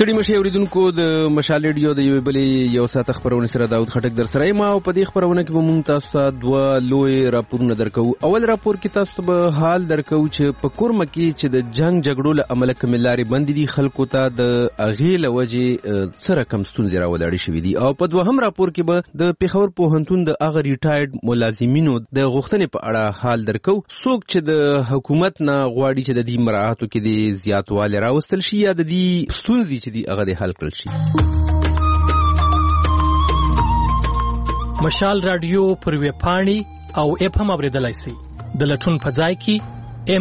ستړي مشه اوریدونکو د مشال ریډیو د یوې بلې یو ساعت خبرونه سره داود خټک در سره ما او په دې خبرونه کې به مونږ تاسو ته دوه لوی راپورونه درکو. اول راپور کې تاسو ته به حال درکو چې په کورمه کې چې د جنگ جګړو له امله کملاري بندي دي خلکو ته د اغیله وجه سره کم ستونزې راولاړې شوې دي. او په دوهم راپور کې به د پیښور پوهنتون د اغه ریټایرډ ملازمینو د غوښتنې په اړه حال درکو. څوک چې د حکومت نه غواړي چې د دې مراعاتو کې د زیاتوالی راوستل شي یا د دې ستونزې چې دی هغه د حل کړل شي. مشال رادیو پر ویب پاڼې او اپ هم اوریدلای شئ. د لټون په ځای کې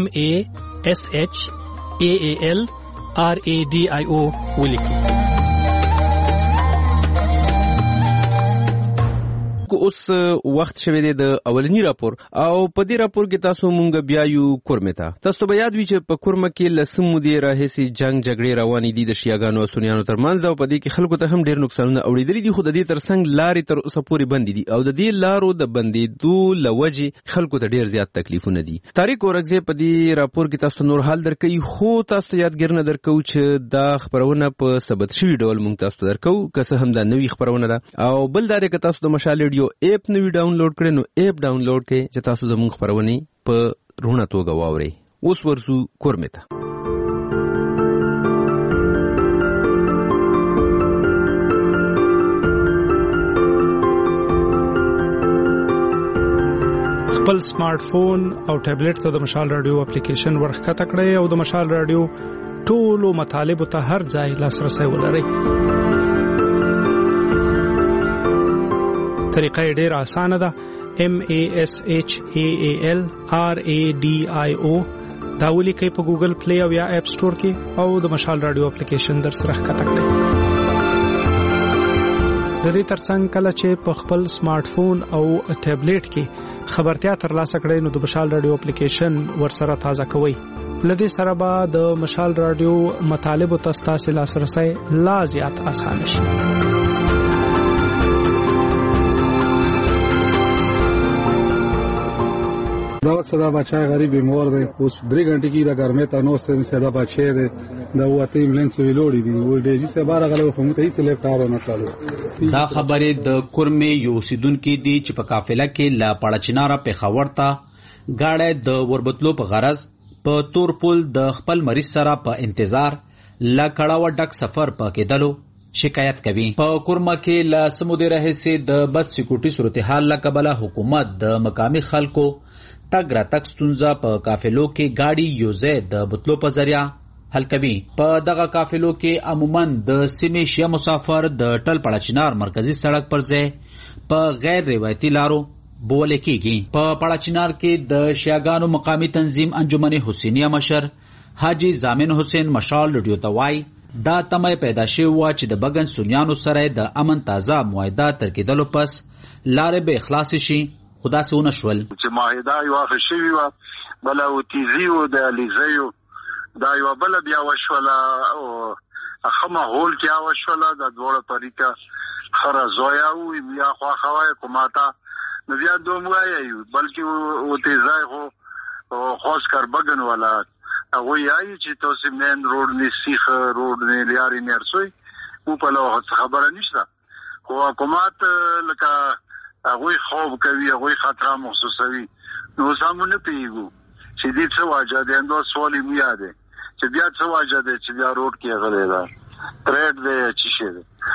MASHAALRADIO ولیکئ. اوس وخت شوه دی د اولنی راپور او په دې راپور کې تاسو مونږ بیا یو کورمه ته تاسو به یاد وی چې په کورمه کې لسمو دی راهسي جنگ جګړې روانې دي د شیعاګانو او سنیانو ترمنځ او په دې کې خلکو ته هم ډېر نقصانونه اوریدلي دي. خو د دې ترڅنګ لارې تر اوسه پورې بندې دي او د دې لارو د بندېدو لوجې خلکو ته ډېر زیات تکلیفونه دي. طارق اورګزی په دې راپور کې تاسو نور حال درکې خو تاسو یادګرنه درکو چې دا خبرونه په ثبت شوی ډول مونږ تاسو درکو که څه هم دا نوې خبرونه ده. او بل دا چې تاسو د مشال ریډیو اپ نوی ډاونلوډ کړئ نو اپ ډاونلوډ کړئ چې تاسو زموږ خبرونه په رونه توګه واورئ. اوس ورسو کورمه ته. خپل سمارټ فون او ټابلیټ ته د مشال رادیو اپلیکیشن ورخکته کړئ او د مشال رادیو ټولو مطالبه ته هر ځای لاسرسي ولرئ. طریقه ډېر اسانه ده. MASHAALRADIO دا ولیکئ په ګوګل پلی او یا اپ سٹور کې او د مشال رادیو اپلیکیشن در سره ښکته کړئ. د دې ترڅنګ کله چې په خپل سمارټ فون او ټابلیټ کې خبرتیا ترلاسه کړئ نو د مشال رادیو اپلیکیشن ورسره تازه کوئ. لدې سره به د مشال رادیو مطالب او تاسو لاسرسي لا زیات اسانه شي. دا وخت صدا بچای غریب بیمار دی اوس 3 غنټې کې دا ګرمه ته نو ستنه صدا بچای دی دا وته ایمبولانس ویلوړی دی و ډیجی سه بار غلو فهمت هیڅ لیپټاپ نه کالو. دا خبره د کورمه یو سیدونکو دی چې په قافله کې لا پړچناره پیښور ته گاډه د وربتلو په غرض په تورپول د خپل مریض سره په انتظار لا کړهو ډک سفر پکې دلو شکایت کوي. په کورمه کې لا سمودي رهسي د بد سکیورټي صورتحال لا قبله حکومت د مقامی خلکو تګ را تک ستونزه په قافلو کې گاډي یوزه د بوتلو په ذریعہ حل کوي. په دغه قافلو کې عموما د سیمې شیا مسافر د ټل پړچنار مرکزی سړک پر ځای په غیر روایتي لارو بوله کېږي. په پړچنار کې د شیاګانو مقامی تنظیم انجمن حسینیه مشر حاجی زامن حسین مشال ریډیو ته وایي دا تمه پیدا شوی و چې د بګن سنیانو سره د امن تازه معاهده تر کېدلو پس لارې به اخلاص شي. خدا سونه شول چې معاهده یو شوی و بل او تیزی او د الیزیو دا یو بل بیا وشوله او اخمه هول کې وشوله د دوړه طریقه خره زویا او بیا خو خوای کوماتا نو بیا دومره یو بلکې او تیزای خو خاص کار بګن ولا هغه یای چې تاسو مین روډ نسیخ روډ نه لري نرسوي او په لو خبره نشته خو حکومت لکه هغه خوب کوي هغه خطر محسوسوي نو سامونه پیګو چې دې څه واجه دي اندو سوالي میاده چې بیا څه واجه دي چې بیا روډ کې غلې ده ترېډ دې چې شه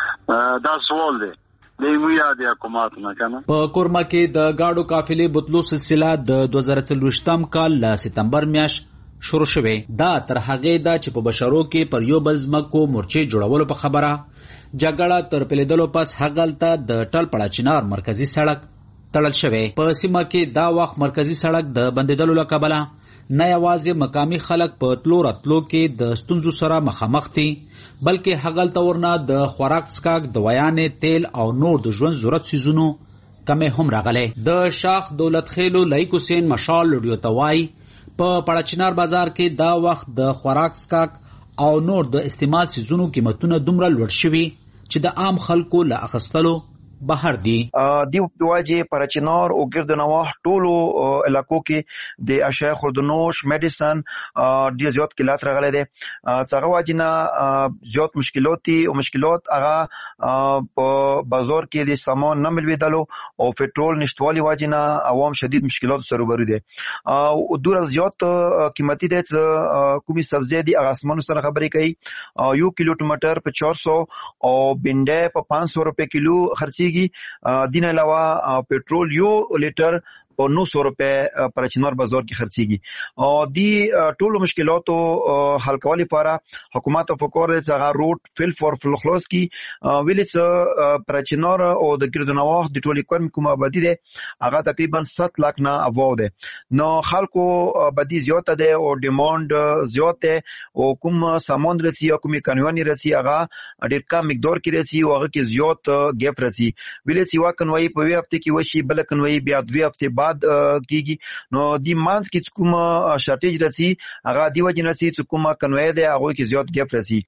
دا سوال دی د میاده حکومت نه کنه. په کورمه کې د گاډو قافلې بوتلو سلسله د 2023 کال ل سپتمبر میاشت شروع شوه. دا تر هغه دا چې په بشرو کې پر یو بل ځمکو مورچې جوړولو په خبره جګړه تر پیلېدلو پس هغلته د ټل پړچنار مرکزی سړک تړل شوی. په سیمه کې دا وخت مرکزی سړک د بندیدلو لکبله نه یوازې مقامی خلک په تلو راتلو کې د ستونزو سره مخامخ دي بلکې هغلته ورنه د خوراک څښاک دوایانې تیل او نور د ژوند ضرورت سيزونو کمې هم راغلي. د شاخ دولت خېلو لایق حسین مشال لډیو توای په پړچنار بازار کې دا وخت د خوراک څښاک او نور د استعمال سيزونو قیمتونه دومره لوړ شوي چې د عام خلکو له اخستلو بهر دي. دی واجی پرچینار او ګرد نواح ټولو علاقو کې د اشیاء خوردنوش میډیسن ډیر زیات کلات راغلي دي. څنګه واجینا زیات مشکلات او مشکلات هغه په بازار کې د سامان نه ملويدلو او پټرول نشټوالي واجینا عوام شدید مشکلات سره روبرو دي. او دور زیات قیمتي دي کومي سبزی دي هغه اسمانو سره خبرې کوي. 1 کیلو ټماټر په 400 او بنډه په 500 روپے کیلو خرچيږي. دین علاوه پټرول 1 لیټر او 900 روپے پر چنار بازار کې خرڅيږي. او دی ټول مشکلاتو حل کولو لپاره حکومت فکر لري چې هغه روټ فل فور فلخلوس کې ویلې پر چنار او د ګردنواح د ټول کوم کومه آبادی ده هغه تقریبا 7 لک نه ابو ده. نو خلکو بدی زیاته ده او ډیماند زیاته او کوم سامان رسي او کوم قانوني رسي هغه ډیر کم مقدار کې رسي او هغه کې زیات ګیپ رسي. ویلې چې واکنوي په وی هفته کې وشي بل کنوي بیا 2 هفته بعد کیږي. نو دی مانس کې کوم شارټیج رسي هغه دی وجه رسي چې کوم کنوي ده هغه کې زیات ګیپ رسي.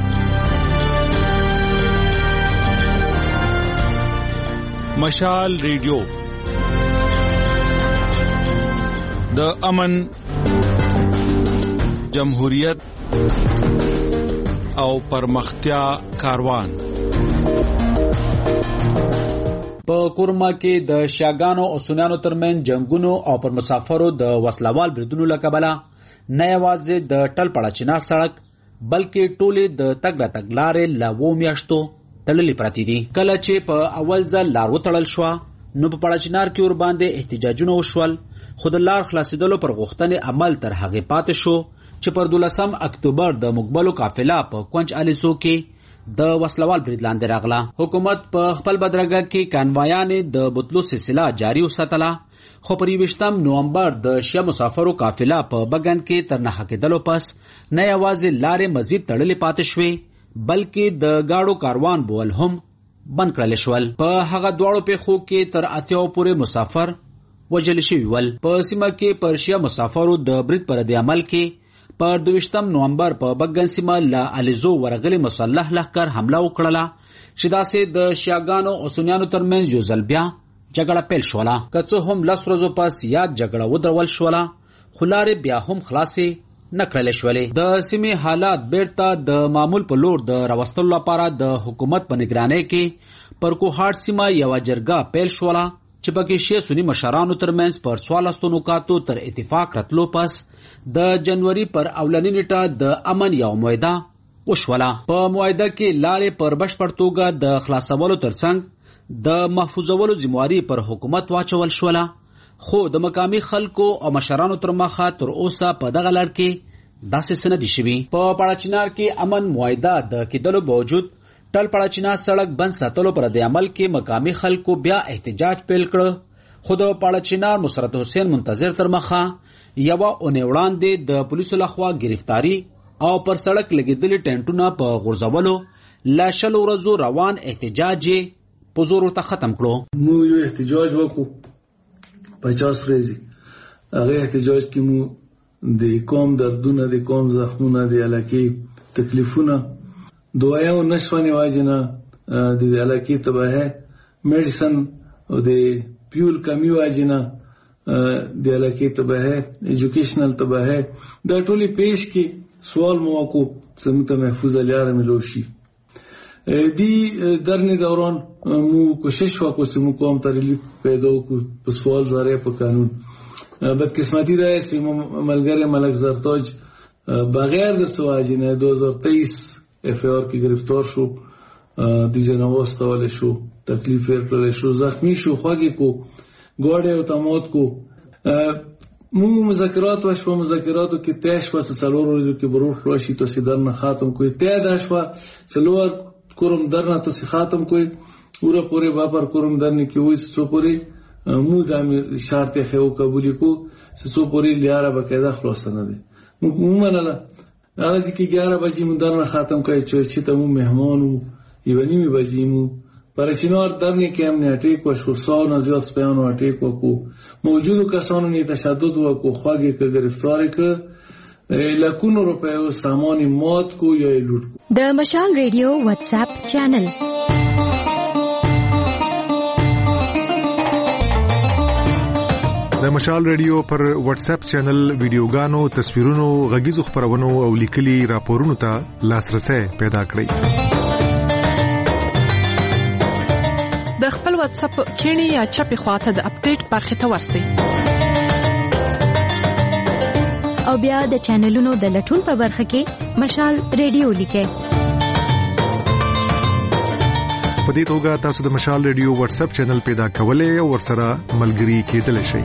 مشال ریډیو د امن جمهوریت او پرمختیا کاروان. په کورما کې د شیاګانو او سنیانو ترمن جنگونو او پر مسافرو د وسلوال بریدونو لکبلا نه یوازې د ټل پړاچینا سړک بلکې ټوله د تګ را تګ لارې لا و میاشتو تړلې پراتی دي. کله چې په اول ځل لار وتړل شو نو په پړاچینار کې ور باندې احتجاجونه وشول خو د لار خلاصېدلو پر غوښتنې عمل تر هغه پاتې شو چې پر 12 اکتوبر د مقبلو قافله په کونج الیسو کې د وسلوال برید لاندې راغله. حکومت په خپل بدرګه کې کانوایانې د بوتلو سلسله جاری وساتله خو پر 20 نومبر د شیا مسافرو قافله په بغن کې تر نه کېدلو پس نه یوازې لارې مزید تړلې پاتې شوې بلکې د گاډو کاروان بول هم بند کړل شول. په هغه دواړو پیښو کې تر 80 پورې مسافر وجل شوي ول. په سیمه کې پر شیا مسافرو د برید پر د عمل کې پر 22 نومبر په بغن سیمه لا الیزو ورغلي مسلح لخر حمله وکړه چې داسې د شیاګانو او سنیانو ترمنځ یو ځل بیا جګړه پیل شوله. که څه هم 10 ورځې پس یاد جګړه ودرول شوله خو لارې بیا هم خلاصې نه کړل شولې. د سیمې حالات بیرته د معمول په لور د راوستلو لپاره د حکومت په نگرانۍ کې پر کوهاټ سیمه یو جرګه پیل شوله چې پکې شی سنی مشرانو ترمنځ پر 14 نکاتو تر اتفاق راتلو پس د جنوري پر اولنی نیټه د امن یو معاهده وشوله. په معاهده کې لارې پر بشپړ توګه د خلاصولو ترڅنګ د محفوظولو ذمہواری پر حکومت واچول شوله خو د مقامی خلکو او مشرانو تر مخه تر اوسه په دغه لړ کې داسې څه نه دي شوي. په پړاچینار کې امن معاهده د کېدلو باوجود ټل پړاچینا سړک بند ساتلو پر د عمل کې مقامی خلکو بیا احتجاج پیل کړ خو د پړاچینار نصرت حسین منتظر تر مخه یو اونۍ وړاندې د پولیسو لخوا گرفتاری او پر سړک لګیدلي ټینټونه په غورځولو لا شل ورځو روان احتجاج په زور ورته ختم کړو. مو یو احتجاج وکړو 50 ورځې. هغه احتجاج کې مو د قوم دردونه د قوم زخمونه د علاقې تکلیفونه دوايو نشواني واجنه د علاقې تباهه میډیسن او د پیول کمی واجنه د علاقې تباهه ایجوکیشنل تباهه دا ټولي پیش کې سوال موکو سمته محفوظ لیاره ملوشي. دی درنی دوران مو کوشش وکړو چې مو کوم ترلیف پیدا وکړو په سوال زاره په قانون. بدقسمتی ده چې ملګری ملک زرتاج بغیر د سواجینه 2023 اف آر کې گرفتار شو د جنواز تول شو تکلیف ورکړل شو زخمی شو خوږی کو ګوډه او تموت کو. مو مذاکرات وشو مذاکراتو کې تیش و سلور ورځو کې برور خلوشي تو سیدرن ختم کوي ته داشوا سلور کوم درنه تو ختم کوي پورا پوره باپر کوم درنه کې وې سو پوره مو د شرط خو قبول کو سو پوره لیاره بقاعده خلاصنه دي مو منله هغه چې 11 بجې مو درنه ختم کوي چې ته مو مهمانو یونی می بجیمو پرچینار درنی که امنی اٹیک و شورسان از یاد سپیان و اٹیک و کو موجود کسانو نی تشدد و کو خواگی که گرفتاری که لکونو روپے و سامانی موت کو یا لوٹ کو. د مشال ریډیو واتس اپ چینل د مشال ریډیو پر واتس اپ چینل ویډیوګانو، تصویرونو، غږیزو خبرونو او لیکلي راپورونو ته لاسرسي پیدا کړئ. د خپل واتس اپ کینی یا چپی خواته د اپډیټ برخه ته ورسئ. او بیا د چینلونو د لټون په برخه کې مشال ریډیو لیکئ. په دې توګه تاسو د مشال ریډیو واتس اپ چینل پیدا کولای او ورسره ملګري کېدلی شئ.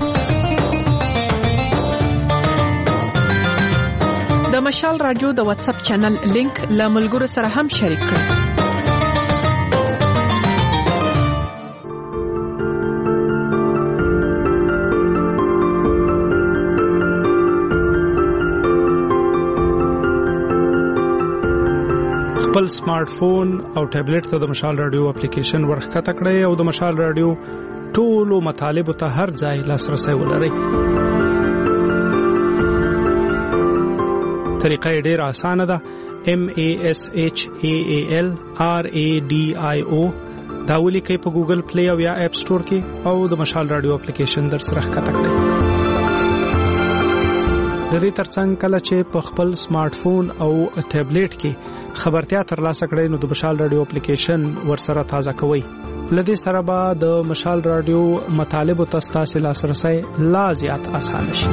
د مشال رادیو د واتس اپ چینل لینک له ملګرو سره هم شریک کړئ. خپل سمارټ فون او ټابلیټ ته د مشال رادیو اپلیکیشن ورخکته کړئ او د مشال رادیو ټولو مطالبه ته هر ځای لاسرسي ولرئ. طریقه ډېره اسانه ده. MASHALRADIO دا ولیکئ په ګوګل پلی او یا اپ سٹور کې او د مشال رادیو اپلیکیشن در سره ښکته کړئ. د دې ترڅنګ کله چې په خپل سمارټ فون او ټابلیټ کې خبرتیا ترلاسه کړئ نو د مشال رادیو اپلیکیشن ورسره تازه کوئ. لدې سره به د مشال رادیو مطالبه تاسو لاسرسي لا زیات آسان شي.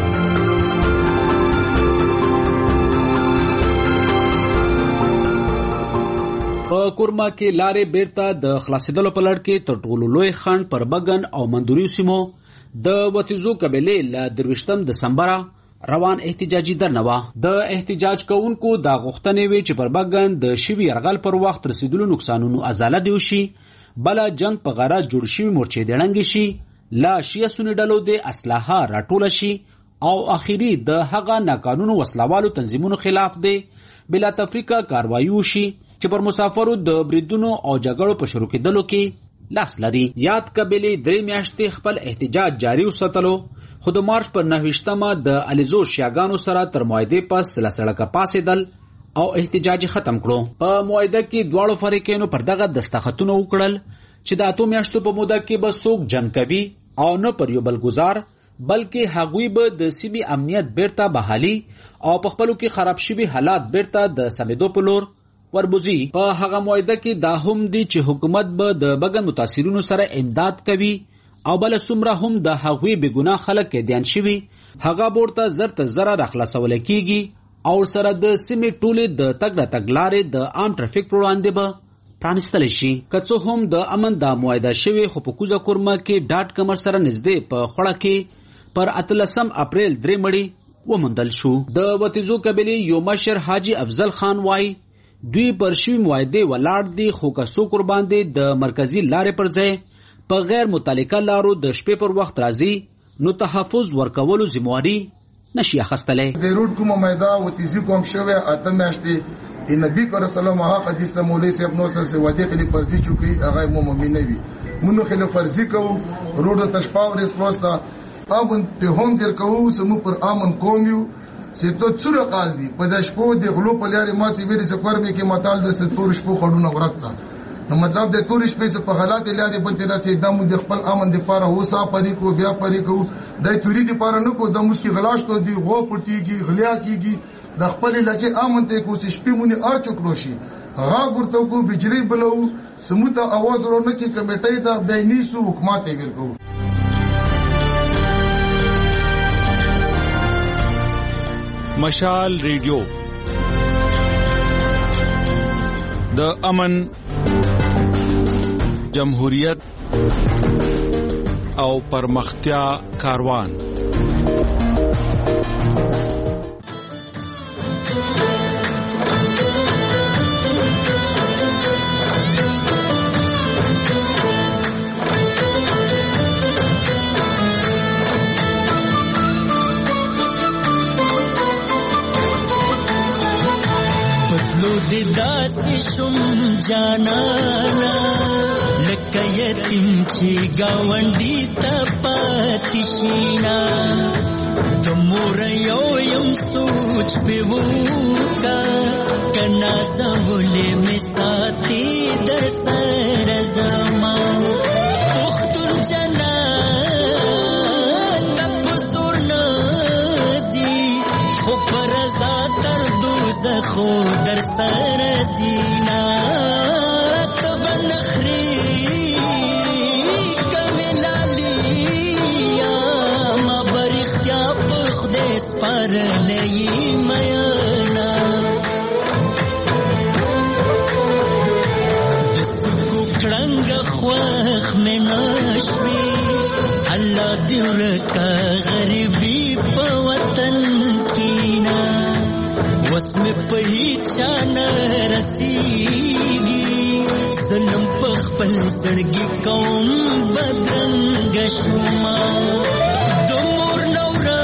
په کورما کې لارې بیرته د خلاصېدلو په لړ کې تر ټولو لوی خنډ پر بګن او مندوریو سیمو د وتیزو قبيله ل 23 دسمبر روان احتجاجي درنوا. د احتجاج کوونکو دا غوښتنې وی چې پر بګن د شوی يرغل پر وخت رسیدلو نقصانونو ازاله دی شي، بل جنگ په غرض جوړ شوی مورچې دړنګ شي، لا شیعه سنی ډلو د اسلحه راټول شي او اخیری د هغه ناقانونو وسلوالو تنظیمونو خلاف دی بلا تفریقه کاروایي شي چې پر مسافرو د بریدونو او جګړو په شروع کېدلو کې لاس لري. یاد قبيله 3 میاشتې خپل احتجاج جاری وساتلو، خو د مارچ پر 9مه د الیزو شیاګانو سره تر موعده پس سړک پاسېدل او احتجاج ختم کړو. په موعده کې دواړو فریقینو پر دغه دستخطونه وکړل چې د 8 میاشتو په موده کې به څوک جنگ کوي او نه پر یو بل گزار، بلکې هغوی به د سیمې امنیت بیرته بحالي او په خپلو کې خراب شوي حالات بیرته د سمېدو په لور وربوزي. په هغه موعده کې دا هم دي چې حکومت به د بګن متاثرینو سره امداد کوي او بل څومره هم د هغوی بګناه خلک کې دیان شوي هغه ورته زر ته زر راخلاصول کیږي او سره د سیمې ټولې د تګ راتګ لارې د عام ټرافیک پر وړاندې به پرانستل شي. که څه هم د امن د موعده شوی خو په کوزه کورما کې ډاټ کمر سره نږدې په خوړه کې پر 18 اپریل 3 مړي ومندل شو. د وتیزو قبيله یو مشر حاجی افضل خان وای دوی پر شوی موعده ولاړ دي، خو که څوک قربان دي د مرکزی لارې پر ځای په غیر متعلقه لارو د شپې پر وخت راځي نو تحفظ ورکولو ذمہواری نشي اخستلې. د روډ کومه میدا وتیزي کوم شوه اته میاشتې نبی کریم صلی الله علیه و حدیث مولوی صاحب نو سره وعده کړي فرضي چوکي هغه مومن نه وي مونږ خله فرضي کو روډ تشپاو ریسپوستا امن په هم در کوو سمو پر امن کومیو چې تو څوره قال دي په د شپو د غلو په لارې ما چې ویل چې کورمه کې متال د ستور شپو خړونه ورکړه. نو مطلب د تور شپې په حالات لارې بنته راځي د مو د خپل امن د پاره هوسا پرې کو بیا پرې کو د توري د پاره نه کو د مشکل غلاش کو دی غو پټيږي غلیا کیږي د خپل لکه امن ته کو چې شپې مونږه ارچکلو شي هغه ورته کو بجری بلو سموته आवाज ورونه کې کمیټې دا بینیسو حکومت یې ورکو. مشال ریډیو د امن، جمهوریت او پرمختیا کاروان. داسې شم جانانا لکه یتیم چې گاونډي ته پاتې شینا د مور یو یم سوچ په وکا کنا زولې می ساتي د سر زما پختون جنات په سرزینا تب نخری کملالی ما برختیا پخ دس پر لئی میانا دسکو کڑنگ خوخ میں نشوی اللہ دیور کا غریبی پا وطن کینا وسم پہچان رسیگی ظلم پخپل زڑگی قوم بدرنگ شما دمور نورا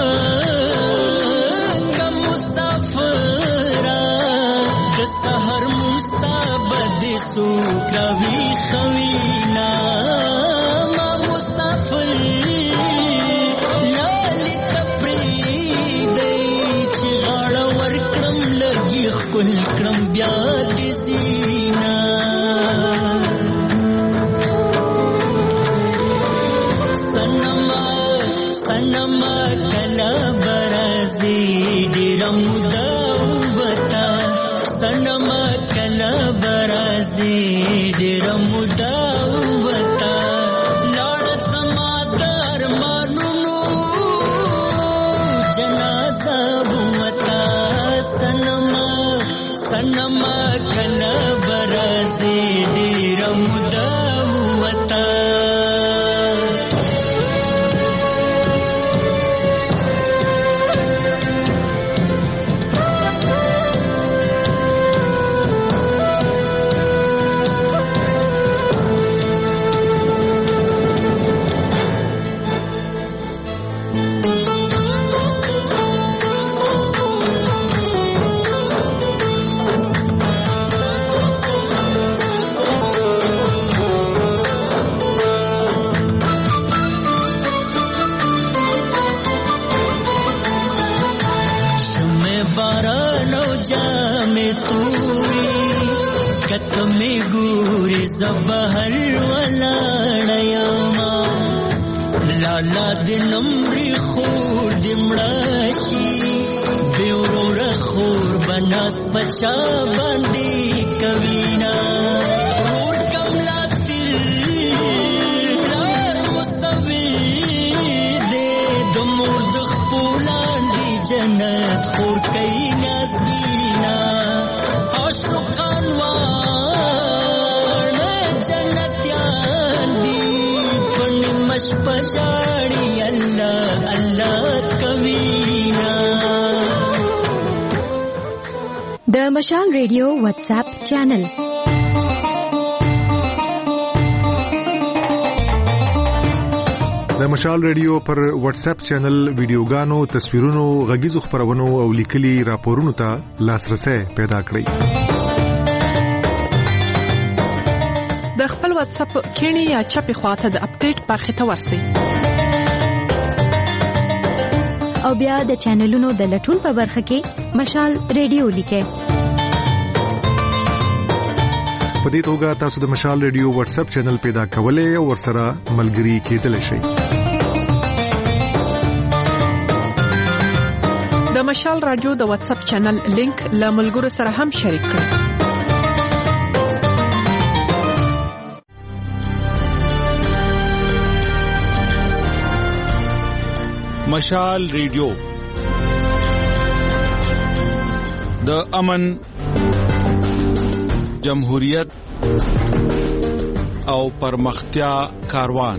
کا مسافرہ دسہر مستابد سوکراوی خوینا ما مسافر لالی تپری دی چی غاڑا ورکڑم لگی خکل کڑم بیاد سینا سنما کلا برازی ڈیرم داوبتا سنما کلا برازی ڈیرم داوبتا لاڑ سمادار مانونو جنازہ بوتا سنما کلا برازی ڈیرم داوبتا کتمی گوری زبہر ولاڑیاما لالا دنمری خور دمڑاشی بیورو رخور بناس پچا باندی کوینا رور کملا تیر لار مصویر دے دمور دخ پولان دی جنت خور کئی نازبینا عاشقان جنتیان دی پنی مش پجاڑی اللہ اللہ کوینا د مشال ریډیو واتس اپ چینل د مشال ریډیو پر واتس اپ چینل ویډیوګانو تصویرونو غږیزو خبرونو او لیکلي راپورونو ته لاسرسي پیدا کړئ د خپل واتس اپ کینی یا چپی خواته د اپډیټ برخه ته ورسئ او بیا د چینلونو د لټون په برخه کې مشال ریډیو لیکئ په دې توګه تاسو د مشال ریډیو واتس اپ چینل پیدا کولای او ورسره ملګري کېدلی شئ د مشال رادیو د واتس اپ چینل لینک له ملګرو سره هم شریک کړئ مشال ریډیو د امن جمهوریت او پرمختیا کاروان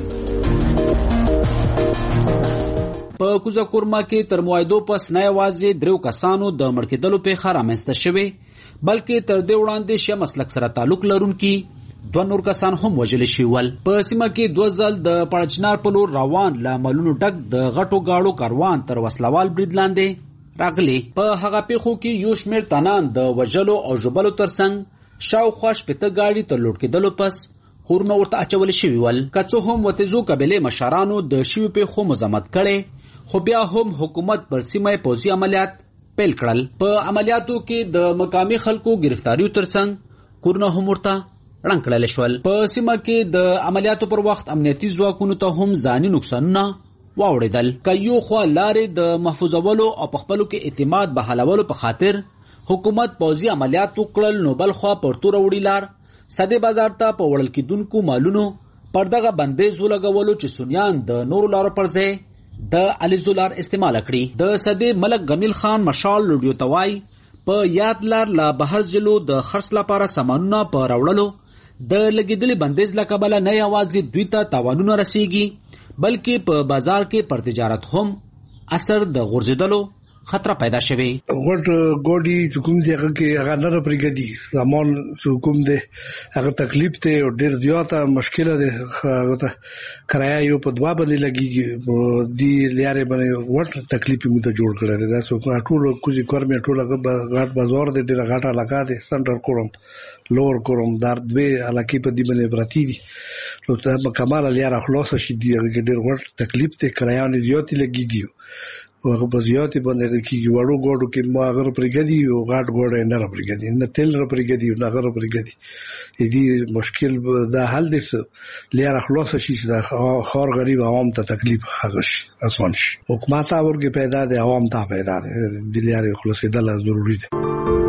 په کوزا کورما کې تر موعدو پس نه یوازې درو کسانو د مړکېدلو پیښه رامنځته شوې بلکې تر دې وړاندې شی مسلک سره تعلق لرونکي دوه نور کسان هم وژل شول په سیمه کې دوه ځل د پړچنار په لور روان لاملونو ډک د غټو گاړو کاروان تر وسلوال برید لاندې راغلي په هغه پیښو کې یو شمېر تنان د وژلو او ژوبلو ترڅنګ شاوخوا شپېته ګاډي تر لوټ کېدلو پس خورونه ورته اچول شوي ول که څه هم وتیزو قبیلې مشرانو د شویو پیښو مذمت کړی خو بیا هم حکومت پر سیمه پوځي عملیات پیل کړل په عملیاتو کې د مقامي خلکو گرفتاریو ترڅنګ کورونه هم ورته رنګ کړل شول په سیمه کې د عملیاتو پر وخت امنیتي ځواکونو ته هم ځاني نقصانونه واوړېدل که یو خوا لارې د محفوظولو او په خپلو کې اعتماد بحالولو په خاطر حکومت پوځي عملیات وکړل نو بل خوا پر تور وړیلار سده بازار ته په وړل کېدونکو مالونو پر دغه بندیز ولګولو چې سنیان د نورو لارو پر ځای د الیزولار استعمال کړي. د سده ملک غمیل خان مشال لوډیو توای په یاد لار لا بهر ځلو د خرڅ لپاره سامانونه په راوړلو د لګیدلې بندیز لکبله نه یوازې دوی ته تاوانونه رسیږي بلکې په بازار کې پر تجارت هم اثر د غورځېدلو خطر پیدا شوی. غټ ګوډي حکومت دی هغه هغه نه پرګدي زمون حکومت دی هغه تکلیف ته او ډیر زیاته مشکله ده هغه ته کرایه یو په دوا باندې لګي دی لاره باندې ورته تکلیف مو ته جوړ کړل دا سو ټول کوزي کورمه ټول غټ بازار دی ډیر غټه علاقه دی سنټر کوم لور کوم در دوی علاقه په دی باندې براتی دي نو ته کمال لاره خلاص شي دی ډیر غټ تکلیف ته کرایه نه زیاتې لګيږي هغه په زیاتې باندې کې وړو ګوډو کې ما غره پرګدي او غاټ ګوډه نه را پرګدي نه تل را پرګدي نه غره پرګدي دې مشکل دا حل دي لاره خلاص شي دا خار غریب عوام ته تکلیف هغه شي اسان شي حکومت اورګه پیدا دي عوام ته پیدا دي د لاره خلاصېدل ضروري دي.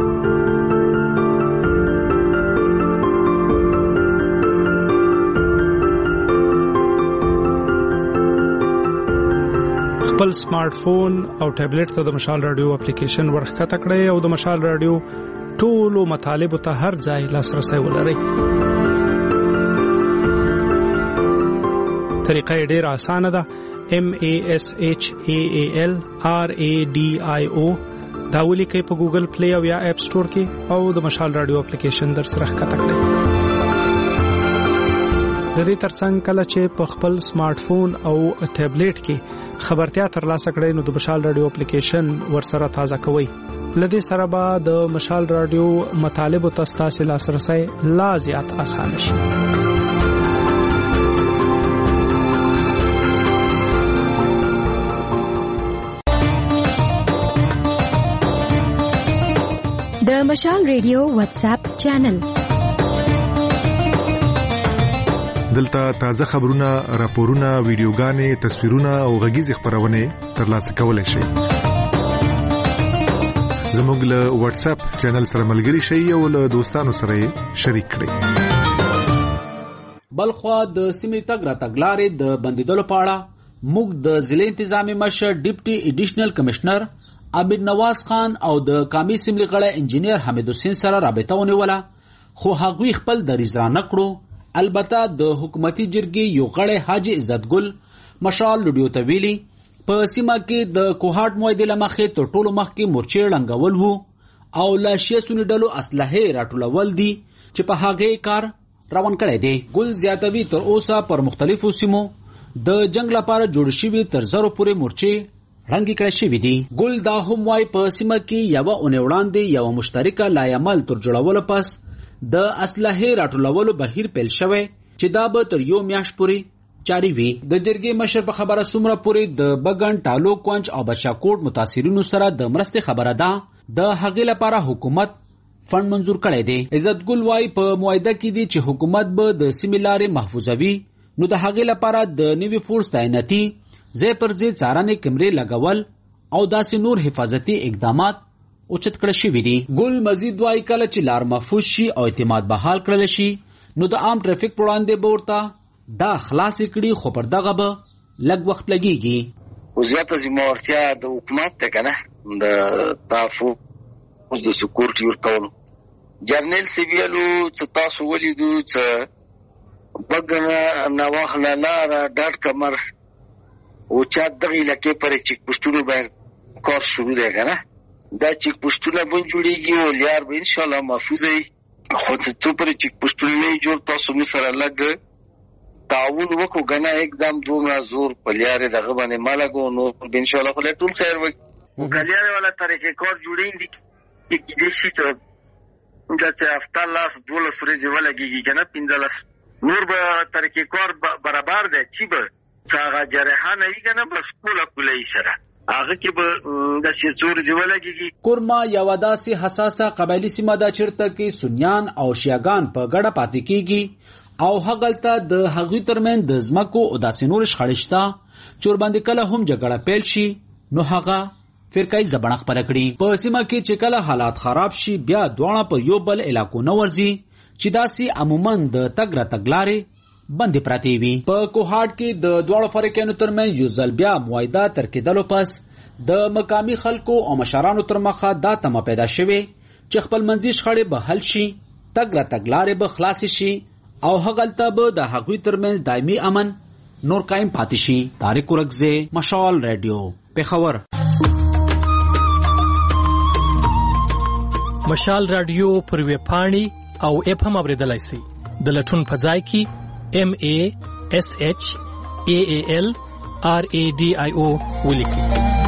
خپل سمارټ فون او ټابلیټ ته د مشال رادیو اپلیکیشن ورخکته کړئ او د مشال رادیو ټولو مطالبه ته هر ځای لاسرسي ولرئ. طریقه ډیره اسانه ده. MASHAALRADIO دا ولیکئ په ګوګل پلی او یا اپ سٹور کې او د مشال رادیو اپلیکیشن در سره ښکته کړئ. د دې ترڅنګ کله چې په خپل سمارټ فون او ټابلیټ کې خبرتیا ترلاسه کړئ نو د مشال رادیو اپلیکیشن ورسره تازه کوئ. لدې سره به د مشال رادیو مطالبه تاسو لاسرسي لا زیات اسانه شي. د مشال رادیو واتس اپ چینل دلته تازه خبرونه، راپورونه، ویډیوګانې، تصویرونه او غږیز خبرونه ترلاسه کولای شئ. زموږ له واتس اپ چینل سره ملګري شئ او له دوستانو سره شریک کړئ. بلخوا د سیمې تګ را تګلارې د بندیدلو په اړه موږ د ضلع انتظامی مشر ډیپټي ایډیشنل کمشنر عبد نواز خان او د قامي سیملي غړی انجینیر حمید حسین سره رابطه ونیوله خو هغوی خپل دریځ را نه کړو. البته د حکومتي جرګې یو غړی حاجی عزت ګل مشال لوډیو ته ویلي په سیمه کې د کوهاټ معاهدې له مخې تر ټولو مخکې مورچې ړنګول وو او له شیعه سني ډلو اسلحې راټولول دي چې په هغې کار روان کړی دی. ګل زیاتوي تر اوسه پر مختلفو سیمو د جنگ لپاره جوړ شوي تر زرو پورې مورچې ړنګې کړی شوي دي. ګل دا هم وایي په سیمه کې یوه اونۍ وړاندې یوه مشترکه لایعمل تر جوړولو پس د اسلحې راټولولو بهیر پیل شوی چې دا به تر یو میاشت پورې جاری وي. د جرګې مشر په خبره څومره پورې د بګن ټالو کونج او بچاکوټ متاثرینو سره د مرستې خبره ده د هغې لپاره حکومت فند منظور کړی دی. عزت ګل وایي په معاهده کې دي چې حکومت به د سیمې لارې محفوظوي نو د هغې لپاره د نوي فورس تعیناتي ځای پر ځای څارنې کمرې لګول او داسې نور حفاظتي اقدامات اوچت کړی شوي دي. ګل مزید وایي کله چې لار محفوظ شي او اعتماد بحال کړل شي نو د عام ټریفیک پر وړاندې به ورته دا خلاصې کړي خو پر دغه به لږ وخت لګیږي. زیاته ذمہوارتیا د حکومت ته کنه د تحفظ د سکیورټي ورکولو جرنیل سیویلو چې تاسو ولیدو چې بګنه نواخله لار ډاټ کمر او چا دغه لکه پر چیک پوسټونو باندې کار شروع دی کنه دا چیک پوسټونه به جوړیږي او لار به ان شاء الله محفوظ وي. خو څه پر چیک پوسټونه نه جوړ تاسو سره لګ تعاون وکړو کنه एकदम دومره زور په لار دغه باندې مالګو نو ان شاء الله خله ټول خیر وي. وکړیاره والا طریقې کار جوړیږي چې دې شي ته چې هفته لاس 12 ورځې ولګيږي کنه 15 نور به طریقې کار برابر دی چې به څنګه جرحانه وي کنه بس کوله سره هغه کې به د شیزور جوړلګي. کورما یو داسې حساسه قبایلی سیمه ده چیرته کې سنیان او شیعاګان په ګډه پاتې کیږي او هغلته د هغوی ترمن د ځمکو او داسې نور شخړشتا چور باندې کله هم جګړه پیل شي نو هغه فرقه زبڼه خپره کړي. په سیمه کې چې کله حالات خراب شي بیا دواړه په یو بل علاقو نه ورځي چې داسې عموما د تګ راتګ لارې بندې پراتې وي. په کوهاټ کې د دواړو فریقینو ترمنځ یو ځل بیا معاهده تر کېدلو پس د مقامي خلکو او مشرانو تر مخه دا تمه پیدا شوې چې خپلمنځي شخړې به حل شي، تګ راتګ لارې به خلاصې شي او هغلته به د هغوی ترمنځ دایمي امن نور قائم پاتې شي. طارق ورکزے، مشال ریډیو، پېښور. مشال رادیو پر ویب پاڼې او اپ هم اوریدلای شئ. د لټون په ځای کې MASHALRADIO ولیکئ.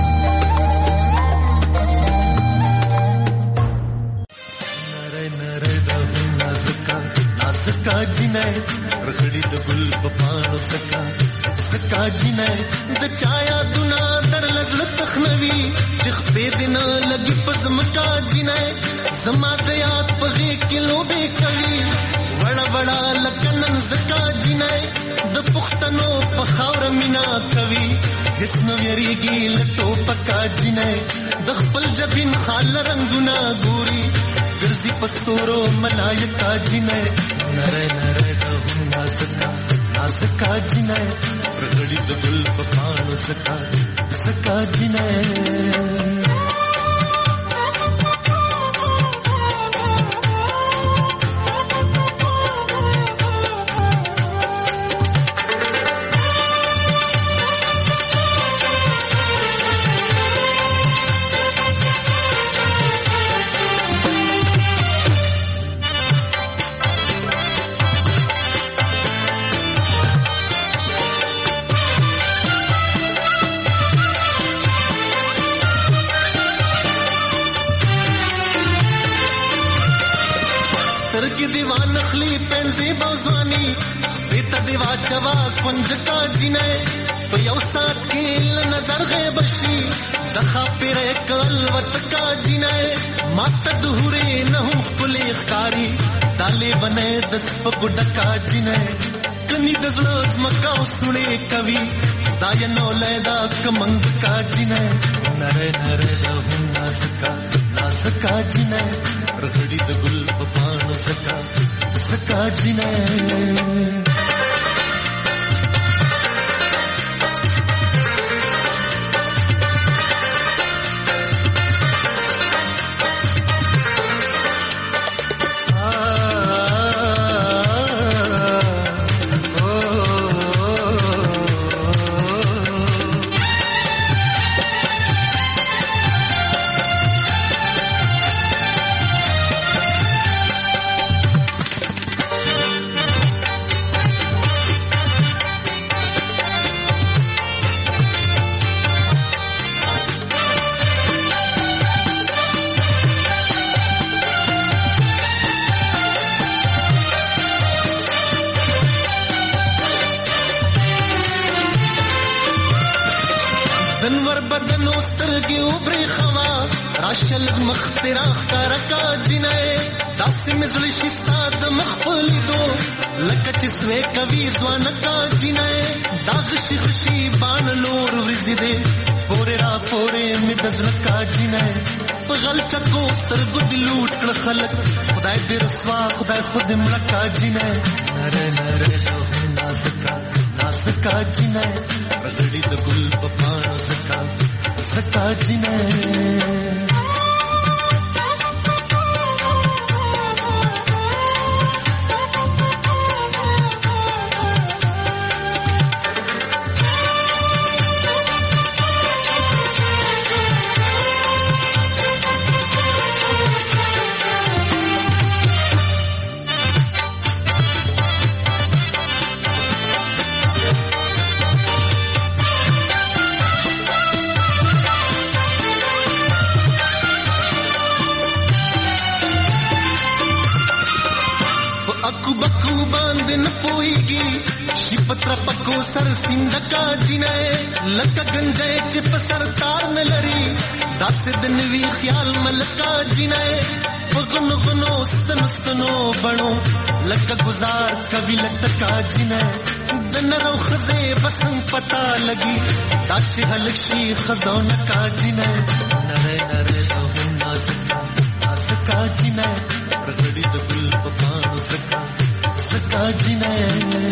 سکا جنای رخړی د ګل په پاڼو سکا جنای د چایا دنا در لزړه تخنوي چې خپې دنا لګي پزمکا جنای زما د یاد په غي کلو به کوي وړ وړ لکنن زکا جنای د پښتنو په خاور مینا کوي هیڅ نو یریږي لټو پکا جنای د خپل جبین خال رنگونه ګوري ګرځي پستورو ملایکا جنای نره نره د نازکا جنای رغړی د ګل په پاڼو سکا جنای. دیوان نخلی پنځي بوزوانی بیت دیوا چوا کنجکا جنای په یو سات کې نظر غیب شي د خاطر کل وتکا جنای مات دهوري نه هم خپل ښکاری تالي بنه د سپ ګډکا جنای کني د زړه مکا سړې کوي دای نو لیدا کمنګ کا جنای نره نره د نازکا جنای رخړی د ګل په پاڼو سکا جنای. دنور بدنو سترګي وبري خوا راشل مختراخ کارکا جنای داسې مزل شستا د مخفلی دو لکه چې سوي کوي ځوان کا جنای داغ شخشي بان لور ورزيده پورې را پورې می دزړه کا جنای په غل چکو سترګو د لوټ کړ خلک خدای دې رسوا خدای خود ملکا جنای نره نره نازکا جنای رغړی د ګل په پاڼو سکا جنای. पत्र पको सर सिंधका जिनाए लका गंजाए चिप सरकार न लड़ी दास दिन वी ख्याल मलका जिनाए फगन गनो स्तनो बणो लका गुजार कवि लटका जिनाए د نرو خزه بسنګ پتا لګي دا چې هلک شي خزونه کا جنې نره نره ته نازکا نازکا جنې رغړي د ګل په پاڼو زکا زکا جنې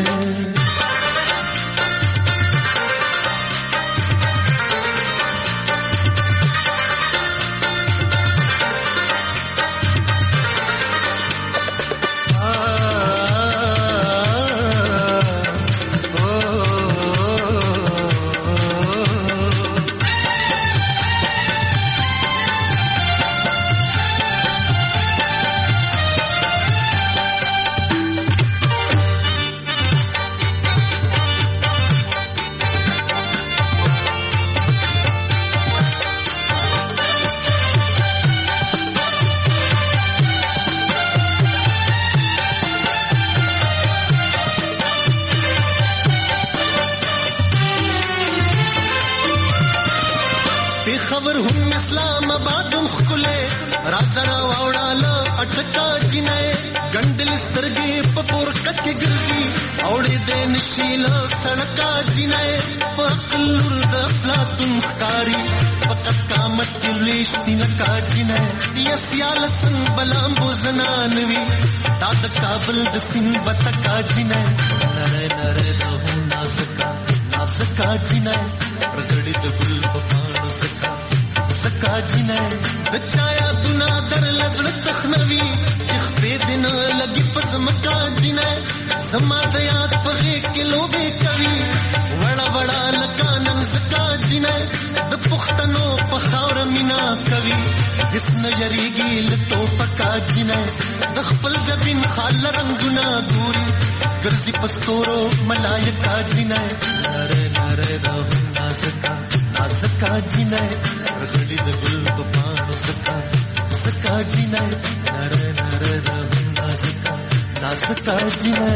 خبر هم اسلام آباد خله رازرا واوړاله اټکا جنې ګندل سترګې په پور کټ ګرځي اوړې دې نشیل سړکا جنې په کلور د افلاطون ښکاری فقط قامت کې لېشتي نکا جنې یسیال سن بلام بوزنانوي دا د کابل د سین وتکا جنې نره نره د نازکا نازکا جنې رګړې د ګل په پاڼو زکا زکا جنې د چایا دنا در لزړ تخنوي چې خپې دین لګي پزمکا جنې سما د یاد په کلو به کوي وړا وړا لکانن زکا جنې د پښتنو په خاور مینا کوي حسن یریږي لټو پکا جنې د خپل جبین خال رنگونه ګوري ګرځي پستورو ملایکا جنې نره نره راو نازکا نازکا جنې رغړي د ګل په پاڼو زکا زکا جنې نره نره راو نازکا نازکا جنې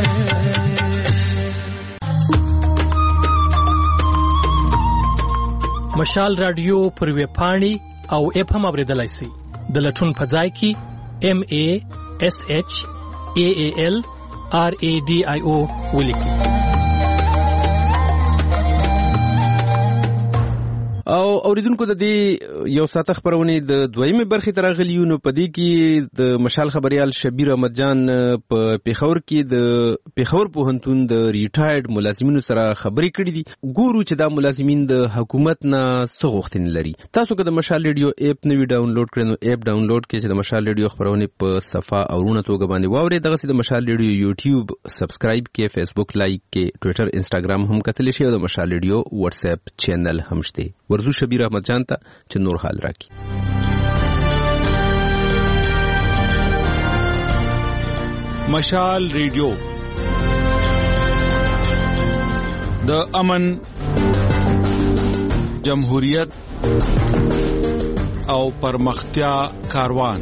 مشال رادیو پر وی پاڼي او اف هم اوریدلای شي د لټون په ځای کې MASHALRADIO ولیکي. او اوریدونکو د دې یو ساته خبرونه د دویمه برخه ترغلیو نو پدې کې د مشال خبريال شبیر احمد جان په پیښور کې د پیښور پوهنتون د ریټایرډ ملازمینو سره خبرې کړې دي. ګورو چې دا ملازمین د حکومت نه څه غوښتنې لري. تاسو که د مشال ریډیو اپ نوی ډاونلوډ کړئ نو اپ ډاونلوډ کړئ چې د مشال ریډیو خبرونه په صفه او رونه توګه باندې واورئ. دغه سي د مشال ریډیو یوټیوب سبسکرایب کړئ، فیسبوک لایک کړئ، ټوئیټر انستګرام هم کتلی شئ او د مشال ریډیو واتس اپ چینل هم شته. ورزو شبیر احمد جان ته چې نور حال راکړي. مشال ریډیو د امن، جمهوریت او پرمختیا کاروان.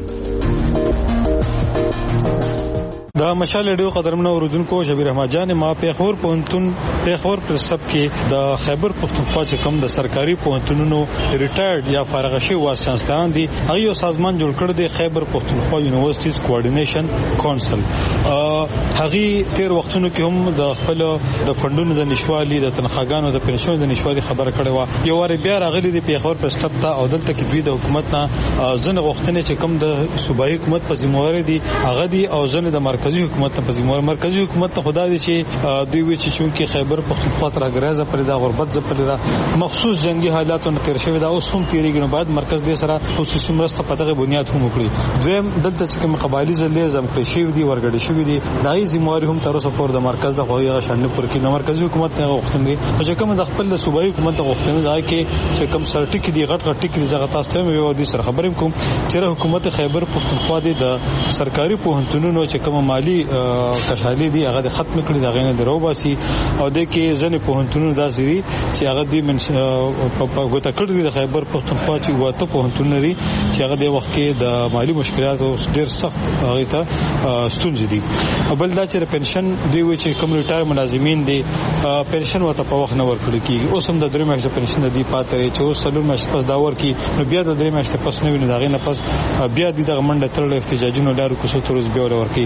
د مشال ریډیو قدرمنو اوریدونکو، شبیر احمد جان ما پیښور پوهنتون پیښور پرسب کې د خیبر پختونخوا چې کوم د سرکاري پوهنتونونو ریټایرډ یا فارغ شوي وایس چانسلران دي، هغه یو سازمان جوړ کړ دی، خیبر پختونخوا یونیورسيټیز کوارډینیشن کونسل. هغه تیر وختونو کې هم د خپل د فندونو د نشوالي، د تنخواګانو د پنشنونو د نشوالي خبره کړې و. یو وار بیا راغلي دی پیښور پرسب ته او دلته کې دوی د حکومت نه ځنه غوښتنې چې کوم د صوبایي حکومت په ذمہواری دي هغه دي او ځنه د مرکزی حکومت ته په ذمہ مرکزی حکومت ته خدای دې چې دوی وی چې چونکی خیبر پختونخوا تر غرازه پر دا غربت زپلره مخصوص جنگي حالاتو نه تیر شوی دا اوس هم تیریږي نو بعد مرکز دې سره خصوصي مرسته په دغه بنیاد هم وکړي. دویم دلته چې کوم قبایلی ځلې زم کړی شوی دي ورګړي شوی دي دای ذمہواری هم تر اوسه پور د مرکز د غوړي شان پر کې نو مرکزی حکومت نه غوښتنې چې کوم د خپل صوبایي حکومت غوښتنې دا کې چې کوم سرټیک دي غټ دي زغه تاسو ته یو دي سره خبرې کوم چې حکومت خیبر پختونخوا د سرکاري پوهنتونونو چې کوم مالی کشالي دي هغه ختم کړی دا غینه درو باسي او د کې ځنې پوهنتونونو داسې دي چې هغه د په ګوته کړی د خیبر پختونخوا چې واته پوهنتون لري چې هغه د وخت کې د مالی مشکلاتو ډېر سخت هغه ته ستونزې دي. بل دا چې پنشن دی چې کوم ریټایر ملازمین دي پنشن وته په وخت نه ورکړي کی اوس هم د درې میاشتې پنشن دی پاتې چې اوس سلور میاشتې پس دا ورکی نو بیا د درې میاشتې پس نه ویني دا غینه پس بیا د منډه ترل احتجاجونو لارو کوڅو تروز بیا ورکی. بل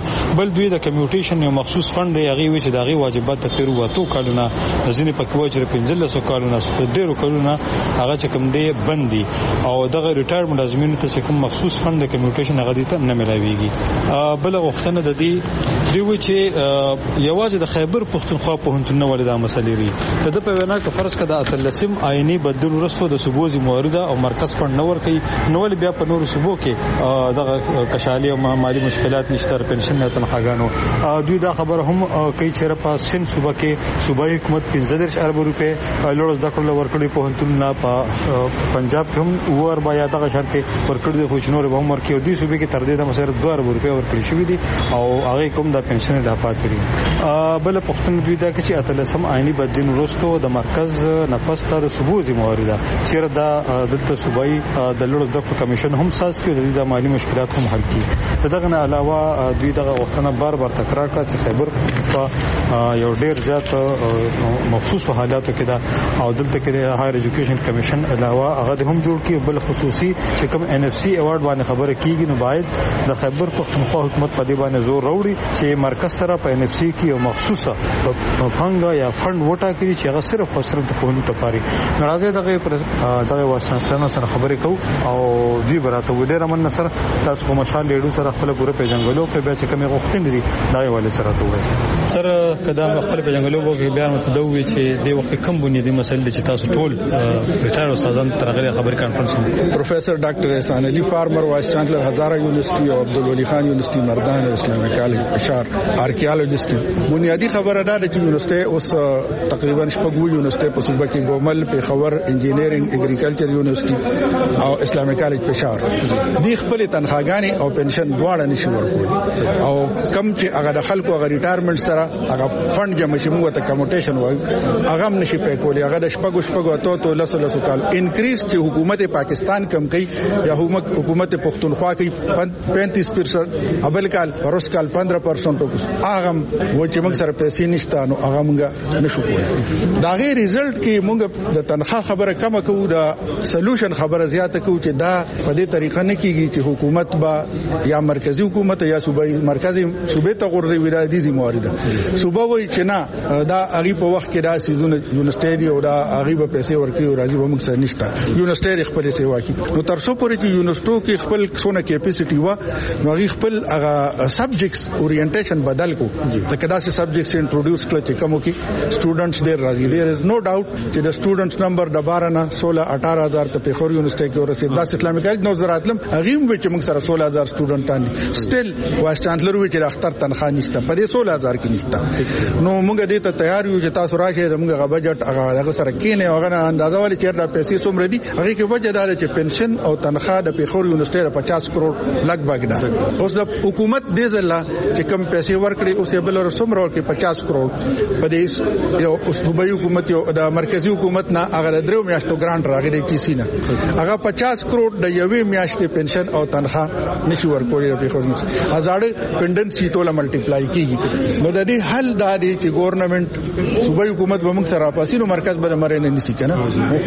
بل دوی د کمیوټیشن یو مخصوص فند دی هغه وی چې دغه واجبات ته تیر وته کالونه ځینې پکې وجه 15 کالونه ست ډیرو کالونه هغه چې کوم دی بندي او دغه ریټایرمنت ازمینو ته چې کوم مخصوص فند د کمیوټیشن هغه دي ته نه ملایويږي. بل وختونه د دې دوی چې یوازې د خیبر پښتونخوا په هنتونه ولدا مسلې لري د په وینا کې فرض کړه اتلسم آئینی بدل ورستو د صوبوزي موارده او مرکز فند نور کوي نو بیا په نور صوبو کې دغه کشالي او مالی مشکلات نشته پنشن نه تنخواګانو دوی دا خبر هم کوي چې په سند صوبه کې صوبایي حکومت 15 ارب روپے لوړ د کړل ورکړي په هنتونه په پنجاب کې هم ور بیا دغه شرط ورکړي د خوشنور به هم ورکړي دوی صوبې کې تر دې د مسر 2 ارب روپے ورکړي شوې دي او هغه کوم د پنشن د پاتري بل پښتون دوی دا چې اتلسم آئینی بدین ورستو د مرکز نفس تر صوبوزي موارده چیرې دا دلته صوبایي د لوړ د کمیشن هم ساس کې د مالی مشکلات هم حل کړي. دغه نه علاوه دوی دغه وختونه بار تکرار کړ چې خیبر په یو ډیر زیات مخصوص حالاتو کې دا او دلته کې هایر ایجوکیشن کمیشن علاوه هغه هم جوړ کړي بل خصوصي چې کوم NFC ایوارډ باندې خبره کیږي نو باید د خیبر پښتونخوا حکومت په دې باندې زور راوړي چې مرکز سره په NFC کې یو مخصوصه فنګ یا فند وټا کړي چې هغه صرف او صرف د پهلو ته پاري. ناراضه دغه واسطه سره خبرې کو او دوی براته ودې رمن سره تاسو کوم مشال لیډو سره خپل ګوره پیژنګلو په بیا چې کومه غوښتنې دي دا یواله سره ته وایي سره کدا خپل پیژنګلو وګړي بیا متدوي چې د وخت کم بنیادی مسایل چې تاسو ټول ریټایر استادان ترغه خبري کانفرنس پروفیسر ډاکټر احسان علي فارمر وایس چانسلر هزاره یونیورسيټي او عبدالولي خان یونیورسيټي مردان اسلامي کالج پشار آرکیالوجیست بنیادی خبره ده چې یونیورسيټي اوس تقریبا شپږ یونیورسيټي په صوبه کې ګومل په خبر انجینرینګ اګریکلچر یونیورسيټي او اسلامي کالج پشار دی خپل تنخواګانی او پنشن دواړه نشي ورکول او کم چې هغه د خلکو هغه ریټایرمنټ سره هغه فند جمع شي موږ ته کمیوټیشن وایي هغه هم نشي پې کولی هغه د شپږو ته لسو کال انکریز چې حکومت پاکستان کم کوي یا حکومت پښتونخوا کوي 35% ابل کال پرس کال 15% هغه و چې موږ سره پیسې نشته نو هغه موږ نشو کولی دا غیر رزلټ کې موږ د تنخواه خبره کم کوو د سولوشن خبره زیاته کوو چې دا په دې طریقه نه کیږي چې حکومت با یا مرکزی حکومت یا صوبایي مرکزی صوبې ته غوړي ولایتي دي موارده صوبه وای چې نه دا هغه په وخت کې دا سيزونه یونیورسيټي او دا هغه په پیسې ورکړي او راځي به موږ سره نشته یونیورسيټي خپل سیوا کوي نو تر څو پورې چې یونیورسيټو کې خپل څونه کیپاسيټي و نو هغه خپل هغه سبجیکټس اورینټیشن بدل کو ځکه دا سه سبجیکټس انټروډوس کړل چې کوم کې سټوډنټس ډېر راځي there is no doubt چې د سټوډنټس نمبر د 12 16-18,000 ته په خور یونیورسيټي کې ورسېد دا اسلامي کالج نو زراتلم هغه هم چې موږ سره 16,000 سټوډنټان سټیل وایس چانسلر وی چې اختر تنخواه نشته په دې 16,000 کې نشته نو موږ دې ته تیار یو چې تاسو راشه موږ غو بجټ هغه سره کینې هغه اندازه ولې چې دا پیسې څومره دي هغه کې وجه دا چې پنشن او تنخواه د پیښور یونیورسيټي 50 کروڑ لګبګ ده اوس د حکومت دې ځله چې کم پیسې ورکړي اوس یې بل څومره کې 50 کروڑ په دې یو صوبایي حکومت یو د مرکزی حکومت نه هغه درو میاشتو ګرانټ راغلی چې سینه هغه 50 کروڑ د یوې میاشتې پنشن او تنخواه نشي ورکوي په خو ازاړه پندنسي ټوله ملټیپلای کیږي نو د دې حل دا دی چې ګورنمنت صوبایي حکومت به موږ سره پاسي نو مرکز به مرنه نشي کنه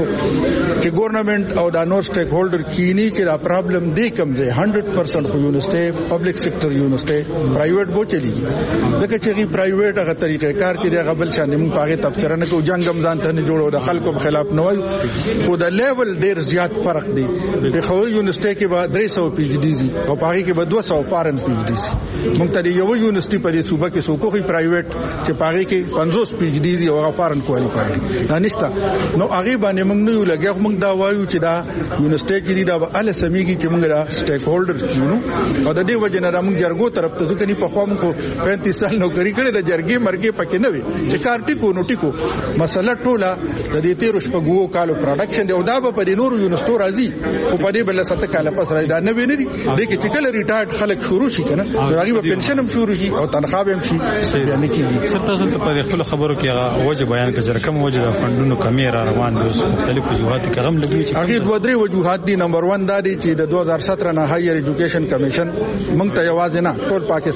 چې ګورنمنت او دا نور سټیک هولډر کینی چې دا پرابلم دی کم دی 100% خو یونیورسيټي پبلک سېکټر یونیورسيټي پرایویټ بو چلی ځکه چې غي پرایویټ هغه طریقې کار کړي هغه بل شان موږ هغه تفسیر نه کو جنگم ځان ته نه جوړو د خلکو په خلاف نه وایو خو د لیول ډیر زیات فرق دی په خو یونیورسيټي کې به 300 پی ایچ ډی سي او پاره کې به 200 فارن پی ایچ ډی سي موږ ته یو یونیورسيټي په دې صوبه کې سو کوخي پرایویټ چې پاره کې 50 پی ایچ ډی دي او فارن کوالیفاید دا نشته نو هغه باندې موږ نه یو لګي موږ دا وایو چې دا یونیورسيټي کې دا به ال سميږي چې موږ دا سټیک هولډر کینو او د دې وجه نه موږ جرګو طرف ته ځکه نه په خوا موږ 35 سال نوکری کړې د جرګي مرګي پکې نه وي چې کار ټیکو نو ټیکو مسله ټوله د دې 13 شپږو کالو پروډکشن دی او دا په دې نورو یونیورسيټو راځي خو په دې بل 7 کال پس راځي دا نه ویني دي چې کله ریټایرډ خلک شروع شي کنه راغي په پنشن هم شروع شي او تنخواه هم شي یعنی کیږي ستاسو ته په خپل خبرو کې وجه بیان کړئ کوم وجه د فندونو کمی را روان دي مختلف وجوهات کغم لګوي چې هغه دوه درې وجوهات دي نمبر 1 دا دی چې د 2017 نه هایر ایجوکیشن کمیشن موږ ته یوازې نه ټول پاکستان ته بجټ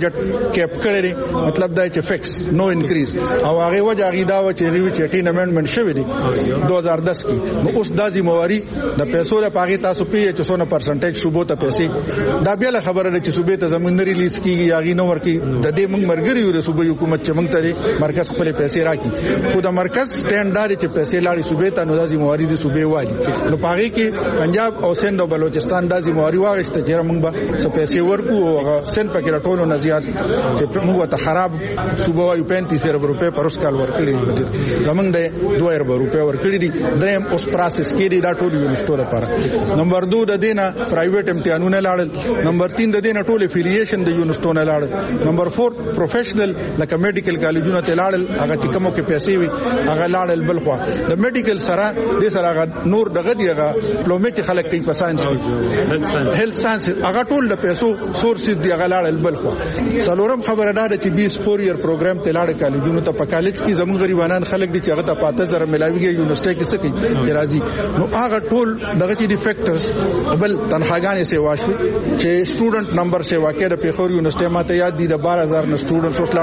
بجټ کیپ کړی مطلب دا چې فکس نو انکریز او هغه وجه غیدا و چې ریوی 18 امندمنت شوی دی 2010 کې نو اوس د ذمہواری د پیسو د پاغي تاسو پیه چې 100% صوبو ته پیسې دا بیا خبره ده چې صوبې ته زموږ ریلیز کیږي یاغي نو ورکی د دې موږ مرګري یو د صوبې حکومت چې موږ ته مرکز خپل پیسې راکړي خو د مرکز سټانډارد چې پیسې لاړي صوبې ته نو د ذمہواری د صوبې والی نو پاغي کې پنجاب او سند او بلوچستان د ذمہواری واغشته چې موږ به څه پیسې ورکو او سند پکې راټولو نه زیات چې موږ ته خراب صوبه وایو 35 روپے پر اوس کال ورکړي زمونږ د 2 روپے ورکړي دي دریم اوس پروسس کې دي دا ټول یونیورسيټو لپاره نمبر 2 د دینه پرایویټ امتحانونه لاړل نمبر 3 د دینه ټول افیلیشن د یونیورسيټو نه لاړل نمبر 4 پروفیشنل لکه میډیکل کالجونه ته لاړل هغه چې کومو کې پیسې وي هغه لاړل بلخوا د میډیکل سره د سره هغه نور دغه دیغه پلومټ خلک کوي په ساينس هیلث ساينس هغه ټول د پیسو سورسز دی هغه لاړل بلخوا څلورم خبره ده چې 24 ایئر پروګرام ته لاړل کالجونو ته په کالج کې زموږ غریبانان خلک دي چې هغه ته 5000 ملاویږي یونیورسيټي کې څه کوي راځي نو هغه ټول دغه چې دی فیکټرز بل تنخواګانې سیوا شو چې سټوډنټ نمبر سیوا کې د پیښور یونیورسيټي ماته یاد دي د 12000 نه سټوډنټس اوس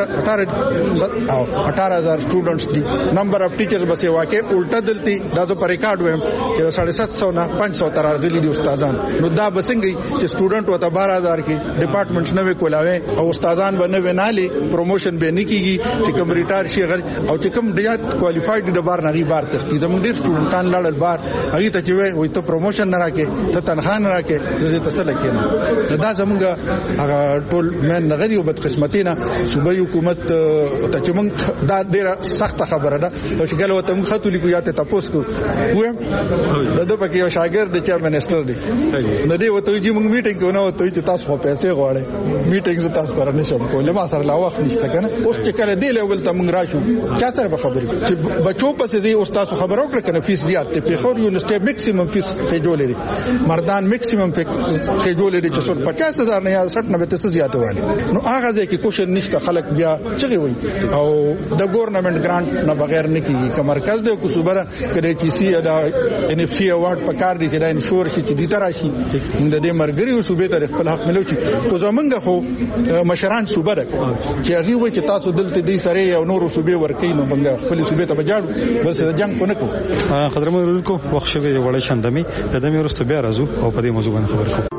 لاړ 18000 سټوډنټس دي نمبر اف ټیچرز به سیوا کې الټا دلتي دا زه په ریکارډ وایم چې 750 نه 500 تر راغلي دي استادان نو دا بسنګي چې سټوډنټ وته 12000 کې ډپارټمنټ نه وکولاوي او استادان باندې ونالي پروموشن به نه کیږي چې کوم ریټایر شي او چې کوم ډیات کوالیفاید د بار نغي بار تختی زموږ ډیر سټوډنټان لاړل بار هغه ته چې وي ته پروموشن نه راکې ته تنخواه نه راکې زه ته څه لکې دا زموږ هغه ټول من نغري او بد قسمتینا صوبې حکومت ته چې موږ دا ډیره سخت خبره ده او چې ګلو ته موږ خاطر لیکو یا ته تاسو کو وایم د پکې یو شاګرد چې منسٹر دی نو دی وته چې موږ میټینګ کوو نو ته چې تاسو په پیسې غواړئ میټینګ تاسو سره نشم کولای ما سره لا وخت نشته کنه اوس چې کله دی لیول ته موږ راشو چاته به خبرې چې بچو پسې دی اوس تاسو خبرو کړ کنه فیس زیات ته پیښور یونیورسيټي میکسیمم فیس خېجولې دي مردان میکسیمم خېجولې دي چې 50000 نه یا 60 نه ته زیات والی نو هغه ځکه کوشش نشته خلک بیا چغي وي او د ګورنمنت ګرانټ نه بغیر نه کیږي که مرکز دی کو صوبره کړي چې سی دا ان اف سی اوارډ پکار دي چې دا انشور شي چې دي تراشي د دې مرګري او صوبې ته خپل حق ملو شي او زمونږ خو مشران صوبره چې هغه وي چې تاسو دلته دي سره یو نور صوبې ورکې نو بنګ خپل صوبې ته بجاړو بس جنگ کو نه کو قدرمن ورونکو وخت شوی وړه شندمي د دمه ورسته بیا راځو او په دې موضوع باندې خبر کوو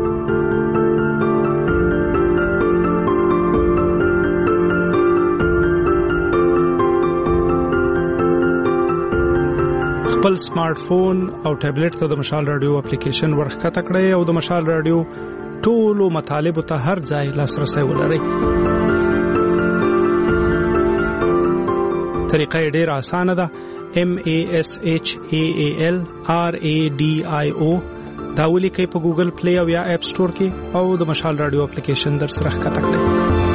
خپل سمارټ فون او ټابلیټ ته د مشال رادیو اپلیکیشن ورخکته کړئ او د مشال رادیو ټولو مطالبه ته هر ځای لاسرسي ولرئ. طریقه ډیره اسانه ده. MASHAAL RADIO دا ولیکئ په ګوګل پلی او یا اپ سٹور کې او د مشال رادیو اپلیکیشن در سره ښکته کړئ.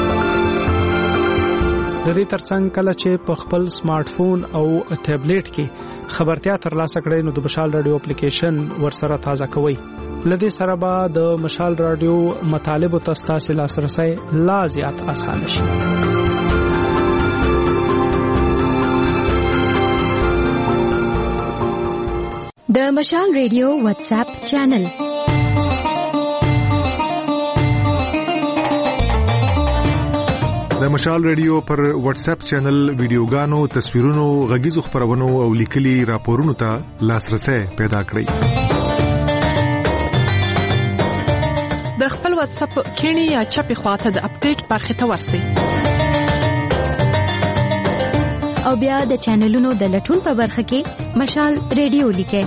د دې ترڅنګ کله چې په خپل سمارټ فون او ټابلیټ کې خبرتیا ترلاسه کړئ نو د مشال رادیو اپلیکیشن ورسره تازه کوئ. لدې سره به د مشال رادیو مطالب او تاسو لاسرسي لا زیات اسانه شي. د مشال رادیو واتس اپ چینل د مشال رادیو پر واتس اپ چینل ویډیوګانو، تصویرونو، غږیزو خبرونو او لیکلي راپورونو ته لاسرسي پیدا کړئ. د خپل واتس اپ کینی یا چپی خواته د اپډیټ برخه ته ورسئ. او بیا د چینلونو د لټون په برخه کې مشال رادیو لیکئ.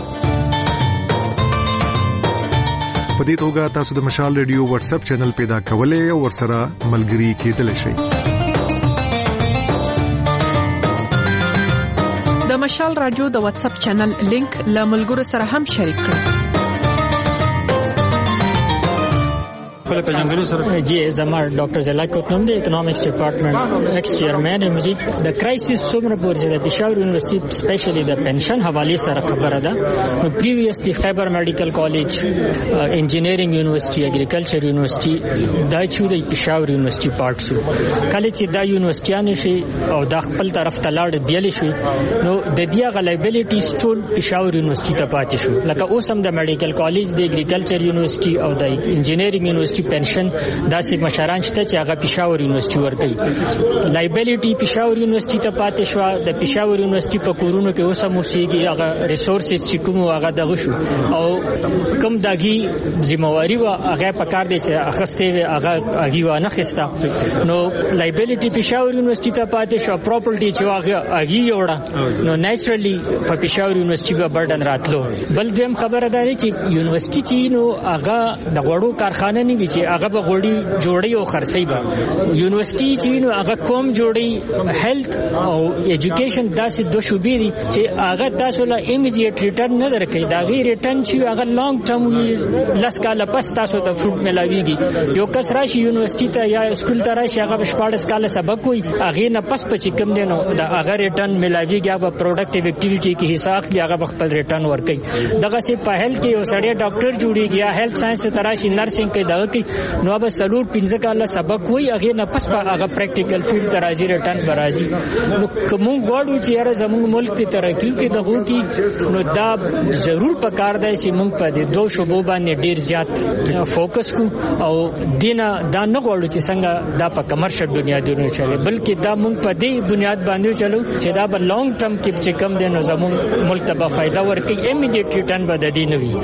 په دې توګه تاسو د مشال رادیو واتس اپ چینل پیدا کولای او ورسره ملګري کېدلی شئ. د مشال رادیو د واتس اپ چینل لینک له ملګرو سره هم شریک کړئ. जी जमार डॉक्टर ज़िला कोतनम दे इकोनॉमिक्स डिपार्टमेंट एक्स चेयरमैन है मुझे द क्राइसिस सोमरपुर से द पेशावर यूनिवर्सिटी स्पेशली द पेंशन हवाले से खबर अदा प्रीवियस दी Khyber medical college engineering university agriculture university दा छु द पेशावर यूनिवर्सिटी पार्ट सु कॉलेज दा यूनिवर्सिटी शي او د خپل طرف ته لاړ دیل شي نو د دې غلیبیلیټی سټول पेशावर यूनिवर्सिटी ته پاتې شو لکه اوس هم د میډیکل کالج د اګریکلچر یونیورسيټي او د انجینیرینګ یونیورسيټي یونیورسيټي پنشن داسې مشران شته چې هغه پېښور یونیورسيټي ورکوي. لایبیلیټي پېښور یونیورسيټي ته پاتې شو. د پېښور یونیورسيټي په کورونو کې اوس هم اوسېږي. هغه ریسورسز چې کوم هغه دغه شو او کوم داګي ذمہواری و هغه په کار دی چې اخستې هغه و نه خستا. نو لایبیلیټي پېښور یونیورسيټي ته پاتې شو. پراپرټي چې هغه یوړه نو نیچرلی په پېښور یونیورسيټي په برډن راتلو. بل دویم خبره ده چې یونیورسيټي چې نو هغه د غوړو کارخانه نه وي چې هغه به غوړي جوړي او خرڅي به. یونیورسيټي چې نو هغه کوم جوړي هیلث او ایجوکیشن داسې دوه شوبې دي چې هغه تاسو له ایمیډیټ ریټرن نه درکې. دا غي ریټرن چې هغه لانګ ټرم لس کاله پس تاسو ته فروټ ملاويږي. یو کس راشي یونیورسيټي ته یا سکول ته راشي هغه 14 کاله سبق وي هغه نه پس پچ کم دي نو دا هغه ریټرن ملاويږي. هغه پروډکټیو اکټیویټي کې حساب دی هغه خپل ریټرن ورکړي. دغه سي په هیلث کې یو سړی ډاکټر جوړیږي یا هیلث ساينس ته راشي نرسنګ کې دغه کې نو به سلوټ 15 کاله سبق وي هغه نه پس هغه پریکټیکل فیلډ ته راځي ریټرن برازي. نو کوم غواړو چې یاره زموږ ملک ته ترقی کې دغه کې نو دا ضرور پکار دی چې موږ په دې دوه شوبو باندې ډیر زیات فوکس کو او دینه دا نه غواړو چې څنګه دا په کمرشل بنیادونو چلے بلکې دا موږ په دې بنیاد باندې چلو چې دا په لانګ ټرم کې چې کم دی نو زموږ ملک ته به فائدہ ورکړي. ایمیډیټ ریټرن به د دې نه وي.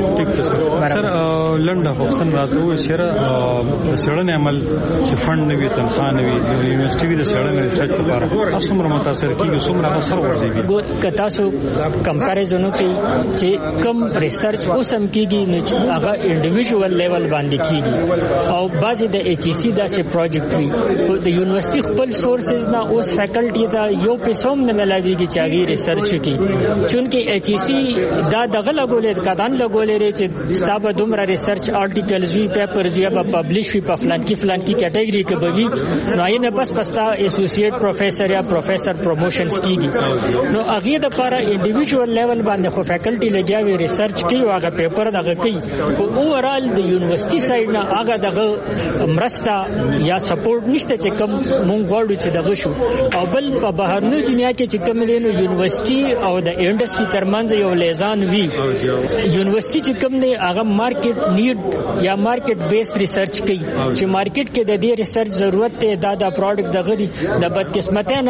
سر لنډه وختن راته سره د سړنې عمل چې فند نه وي تنخواه نه وي یونیورسيټي د سړنې ریسرچ لپاره اسمره متاثر کیږي څومره اثر ورځي. ګور کتا سو کمپیریزنو کې چې کم ریسرچ اوسم کیږي نو هغه انډیویډوال لیول باندې کیږي او بعضی د ایچ ای سی داسې پروجیکټ وي د یونیورسيټي خپل سورسز نه اوس فیکلټي دا یو پیسوم نه ملاويږي چې هغه ریسرچ کوي. چونکې ایچ ای سی دا دغه لګولې کدان لګولې چې ستاسو دومره ریسرچ آرټیکلز وی پیپرز یا به پبلش وي په فلان کې کیټګوري کې به وي نو یې نه بس پستا ایسوسییټ پروفیسور یا پروفیسور پروموشنز کیږي. نو هغه د لپاره انډیویډوال لیول باندې خو فیکلټي لګیاوي ریسرچ کوي او هغه پیپر دغه کوي. خو اوورال د یونیورسيټي سایډ نه هغه دغه مرسته یا سپورټ نشته چې کوم مونږ غواړو چې دغه شو. او بل په بهرنی دنیا کې چې کوم دی نو یونیورسيټي او د انډستری ترمنځ یو لیزان وی. یونیورسيټي چې کوم دی هغه مارکیټ نیډ یا مارکیټ بیس ریسرچ کوي چې مارکیټ کې د دې ریسرچ ضرورت ته دا پروډکټ دغه دی د بدقسمتانه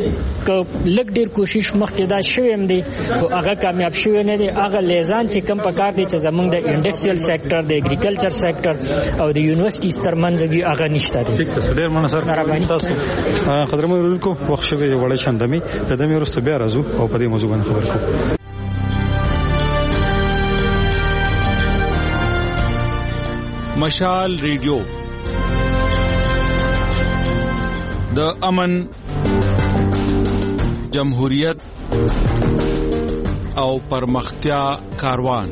ک لګ ډیر کوشش مخکې دا شوم دی خو هغه کامیاب شوی نه دی. هغه لیزان چې کم پکار دی چې زمونږ د انډستریال سېکټر د اګریکلچر سېکټر او د یونیورسيټي ترمنځ وی هغه نشته دی. ټیک ده ډیر مننه سر تاسو قدرمن اوریدونکو وخت شوی وړه چندمي د دمه ورسته بیا راځو او په دې موضوع باندې خبر کوو. مشال ریډیو د امن جمهوریت او پرمختیا کاروان.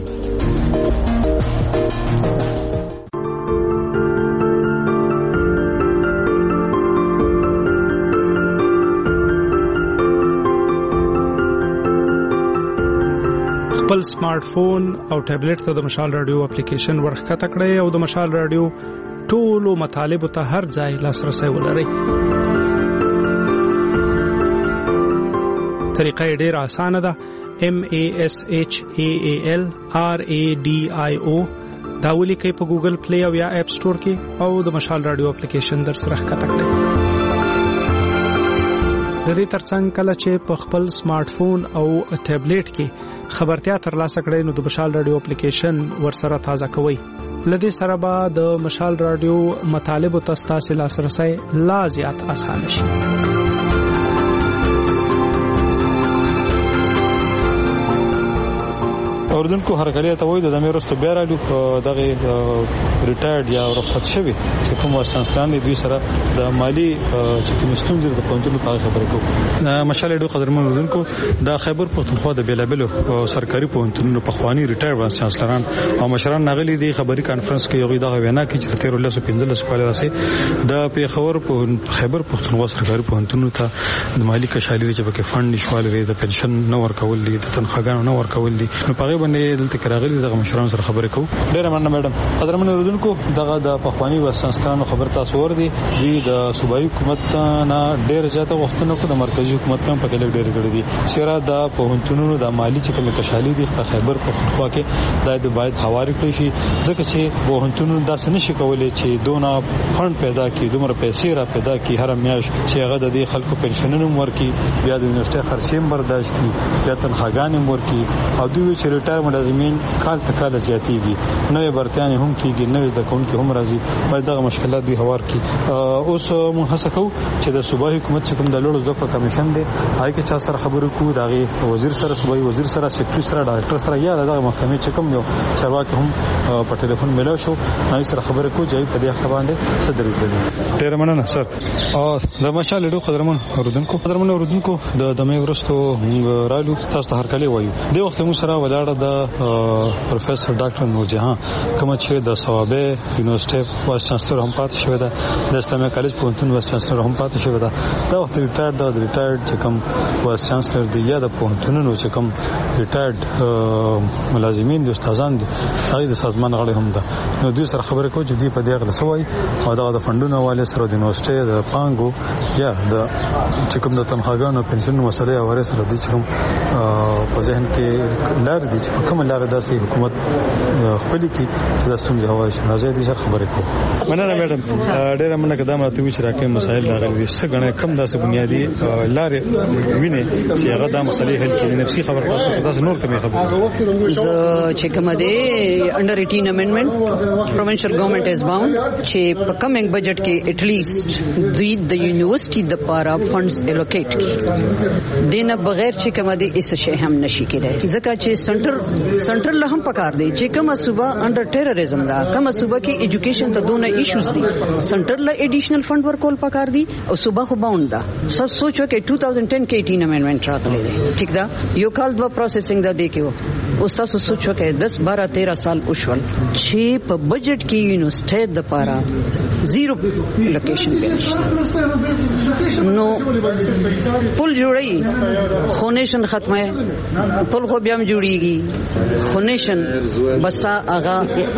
خپل سمارټ فون او ټابلیټ ته د مشال رادیو اپلیکیشن ورخکته کړئ او د مشال رادیو ټولو مطالبه ته هر ځای لاسرسي ولرئ. طریقه ډیره اسانه ده. MASHAALRADIO دا ولیکئ په ګوګل پلی او یا اپ سٹور کې او د مشال رادیو اپلیکیشن در سره ښکته کړئ. د دې ترڅنګ کله چې په خپل سمارټ فون او ټابلیټ کې خبرتیا ترلاسه کړئ نو د مشال رادیو اپلیکیشن ورسره تازه کوئ. لدې سره به د مشال رادیو مطالب او تاسو لاسرسي لا زیات اسانه شي. اوردونکو هرکلی ته وای د میرستو بیا رالو دغه ریټایرډ یا رخصت شوی چې کوم واستانستان دوی سره د مالی چې کوم ستونزې د پونتونو په خبره کوو. مشال ډو قدرمن اوردونکو د خیبر پختونخوا د بیلابلو سرکاري پونتونو په خواني ریټایر وانس چانسلران او مشران نغلي د خبري کانفرنس کې یو دغه وینا کې چې 1315 کال راسي د پیښور په خیبر پختونخوا سرکاري پونتونو ته د مالی کشالي چې په فند نشوالي د پنشن نو ورکول دي د تنخواګانو نو ورکول دي نو په باندې دلته راغلي دغه مشرانو سره خبرې کوو. ډېر مننه میډم. قدرمن اوریدونکو دغه د پخوانی وسانستانو خبر تاسو وردی دوی د صوبایي حکومت نه ډېر زیاته وختونه کو د مرکزی حکومت هم په کې ډېر کړی دي. سره د پوهنتونونو د مالی چې کوم کشالي دي په خیبر پختونخوا کې د باید حواله کړی شي ځکه چې پوهنتونونو داسې نشي کولای چې دونه فند پیدا کړي دومره پیسې را پیدا کړي هر میاشت چې هغه د دې خلکو پنشنونو ورکړي بیا د یونیورسيټي خرچې برداشت کړي بیا تنخواګانې ورکړي او دوی چې ریټایر ملازمین کال ته کال زیاتېږي نوې برتانیې هم کېږي نوې د کوونکو هم راځي باید دغه مشکلات دوی هوار کړي. اوس موږ هڅه کوو چې د صوبایي حکومت چې کوم د لوړو زده کړو کمیشن دی هغه کې چا سره خبرې کوو دغه وزیر سره صوبایي وزیر سره سیکریټری سره ډایرکټر سره یا دغه محکمې چې کوم یو چارواکي هم په ټلیفون ملو شو نو سره خبرې کوو چې په دې حق باندې صدر دي. ډېر مننه سر. د مشال ډېر قدرمن اوردونکو د دمه ورستو رالو تاسو ته هر کله وایو د وخت مو سره ولاړه د پروفیسور ډاکټر نورجهان کوم چې د ثوابه یونیورسيټي وایس چانسلر هم پاتې شوی دی د اسلامي کالج پوهنتون وایس چانسلر هم پاتې شوی دی دا وخت ریټایر چې کوم وایس چانسلر دی یا د پوهنتونونو چې کوم ریټایر ملازمین دي استادان دي هغه د سازمان غړي هم ده نو دوی سره خبرې کوي چې دوی په دې غل سوي او د فندونو حواله سره د یونیورسيټي د پانګو یا د چې کوم د تنخواګانو پنشنونو مسلې او ورسره د چې کوم په ذهن کې لار دي چې په کومه لار داسې حکومت خپل کې چې د ستونزې حواله شي راځي دې سره خبرې کوي. مننه میډم. ډېر مننه کدام راته وی چې راکې مسایل راغلي څنګه کم داسې بنیادی لار ویني چې هغه د مسلې حل کړي نفسي خبر تاسو نور کومه خبره چې کوم دی انډر 18 امندمنت provincial government is bound چې په کمنګ بجټ کې at least دوی د یونیورسيټي د پاره فندز الوکیټ کړي دینه بغیر چې کوم دی اس شی هم نشي کېدای ځکه چې سنټرل له هم پکار دی چې کومه صوبه انډر ټیرریزم دا کومه صوبه کې ایجوکیشن ته دونه ایشوز دي سنټرل له ایډیشنل فند ورکول پکار دي او صوبه خو باوند ده سوچو کې 2010 کې 18 امندمنت راغلی دی ٹھیک ده یو کال د پروسیسینګ دا دی کې او تاسو سوچو کې 10 12 13 سال وشول چې په بجټ کې یونیورسيټي د پاره زیرو لوکیشن پېښه نو پل جوړي خونیشن ختمه پل خو بیا هم جوړيږي خونیشن بسا اغا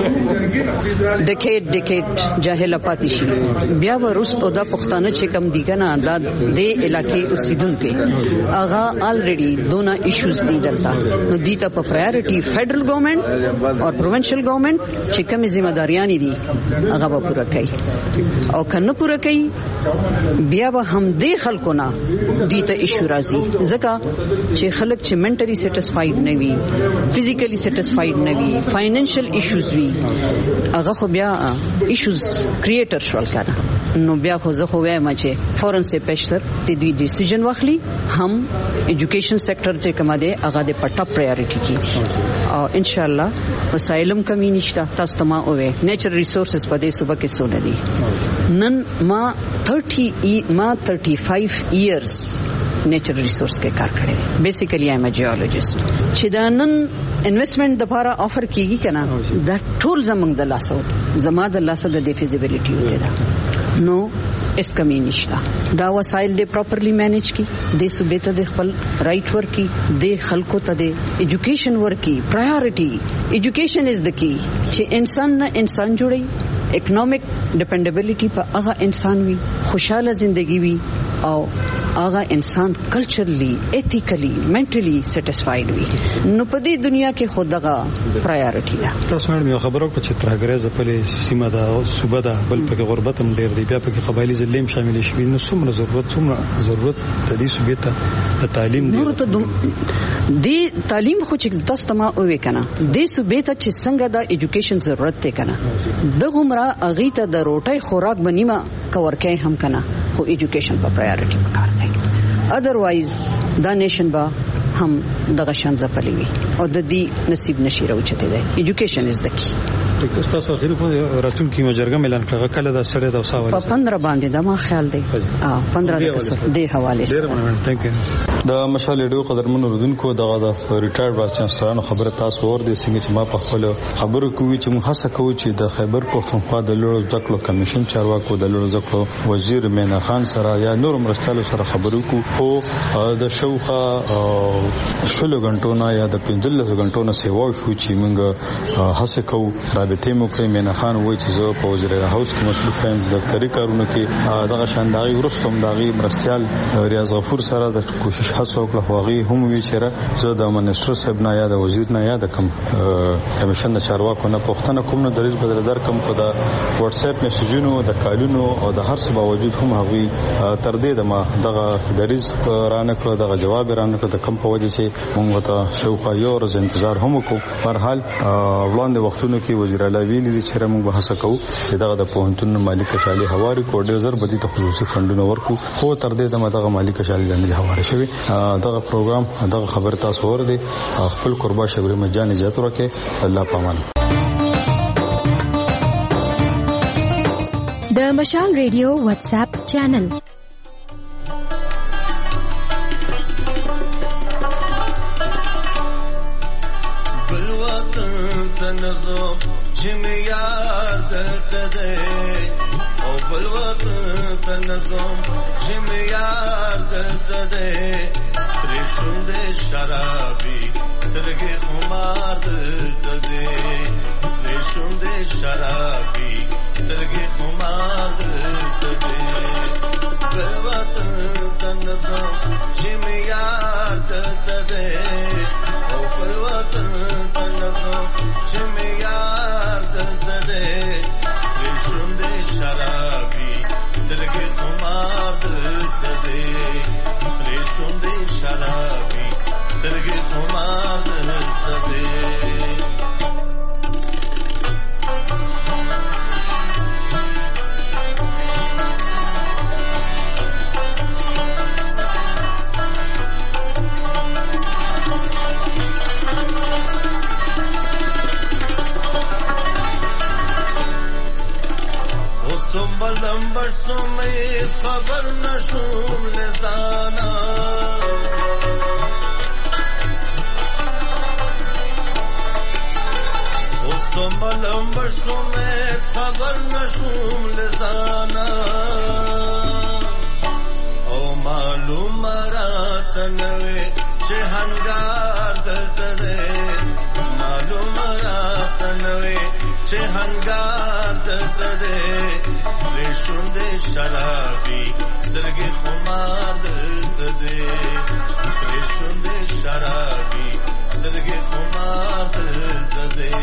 ډیکیډ جاهل پاتې شي بیا ورستو د پښتانه چې کم دي کنه دا د علاقې اوسیدونکو اغا الریډي دونا ایشوز دي دلته نو دیتا په پرایورټي فدرل ګورنمنت او پروینشل ګورنمنت چې کومې ځمېداریاں دي هغه به پوره کوي او کنه پوره کوي بیا به هم دې خلکو نه دیتا ایشو راځي ځکه چې خلک چې منټلی سټیسفاید نه وي فزیکلی سټیسفاید نه وي فاینانشل ایشوز وي هغه خو بیا ایشوز کریټر شول کنه نو بیا خو زه خو وایم چې فورن سه پېشتر ته دوی ډیسیژن واخلي هم ایجوکیشن سېکټر چې کومه ده هغه د پټه پرایورټي کیږي او ان شاء الله وسایلم کمی نشته تاسو ته ما اوه نیچر ریسورسز په دې صوبه کې سونه دي نن ما 35 ایئرز نیچر ریسورس کې کار کړی بیسیکلی ایم ا جیولوجست چې دا نن انویسټمنٹ د لپاره افر کیږي کنه دا ټول زمونږ د لاسه زما د لاسه د feasibility وته دا نو اس کمی نشتا دا وسایل دې پراپرلی مینج کی دې صوبې ته د خپل رائټ ورکی دې خلکو ته د ایجوکیشن ورکی پرایورټي ایجوکیشن از د کی چې انسان نه انسان جوړي اکونومیک dependability په هغه انسان وي خوشاله ژوندۍ وي او هغه انسان کلچرلی ایتیکلی منټلی سټیسفاید وي نو په دې دنیا کې خودغه پرایورټي ده. تاسو مې خبرو په چې ترګریزه په سیمه ده او صوبه ده بل په غربت هم ډیر دی بیا په قبایلی ظلم شامل شي نو څومره ضرورت د دې صوبې ته د تعلیم دی دی تعلیم خو چې تاسو ته ما وې کنه دې صوبې ته چې څنګه د ایجوکیشن ضرورت ته کنه د غمرا اغه ته د روټي خوراک بنیما کور کې هم کنه خو ایجوکیشن په پرایورټي کار دی otherwise دا نیشن با هم دغه شان ځپلې وي او د دې نصیب نشي راوچته دی ایجوکیشن از د کی تاسو اخیری په راتلونکي مجرګه اعلان کړه کله دا سړی د وساوله په 15 باندې دا ما خیال دی 15 د حواله سره. ثانک یو. د مشال ریډیو قدرمن اوردونکو دغه د ریټایرډ وایس چانسلرانو خبره تاسو ور دي څنګه چې ما په خپل خبرو کوي چې موږ هڅه کوو چې د خیبر پښتونخوا د لوړو زده کړو کمیشن چارواکو د لوړو زده کړو وزیر مینا خان سره یا نور مرستالو سره خبرو کوو او د شوخه شلو غنټونه یا د 15 غنټونه سیوا شو چې موږ هڅه کوو رابطه مو کوي. مینا خان وایي چې زه په وزیر هاوس کې مسؤل یم دفتری کارونه کې دغه شانداري ورستم دغه مرستيال ریاض غفور سره د کوشش هڅه وکړه واغي هم وی چې زه د منسټر صاحب نه یا د وزیر نه یا د کمیشن چارواکو نه پښتنه کوم نه دریز بدل در کوم په د واتس اپ میسجونو د کالونو او د هر څه باوجود هم هغوی تر دې د ما دغه دریز رانه کړ دغه جواب رانه کړ د کم په وجه چې موږ ته شوقه یو ورځ انتظار هم وکړو. په هر حال وړاندې وختونو کې وزیر اعلی ویلي چې موږ به هڅه کوو چې دغه د پوهنتون مالک کشالي حواله کوډ زر بدی ته خصوصي فندونه ورکو خو تر دې د دغه مالک کشالي باندې حواله شوی دغه پروګرام دغه خبر تاسو ور دي خپل قربا شبر مجان اجازه ورکړي. الله پامان. د مشال ریډیو واتس اپ چینل بلوطن تنظم جميار دتدي او بلوطن تنظم جميار دتدي ترشند شرابي ترگی خمار دتدي ترشند شرابي ترگی خمار دتدي بلوطن تنظم جميار دتدي او بلوطن تنظم جميار دتدي ترشند شرابي ترگی خمار دتدي ترشند شرابي ترگی خمار دتدي. لمبر سمي خبر نشوم لزانا وستم لمبر سمي خبر نشوم لزانا او معلوم رات نوي چه هنگار دتدي معلوم رات نوي چه هنگار دتدي ترشند شرابي ترگی خمار دتدي ترشند شرابي ترگی خمار دتدي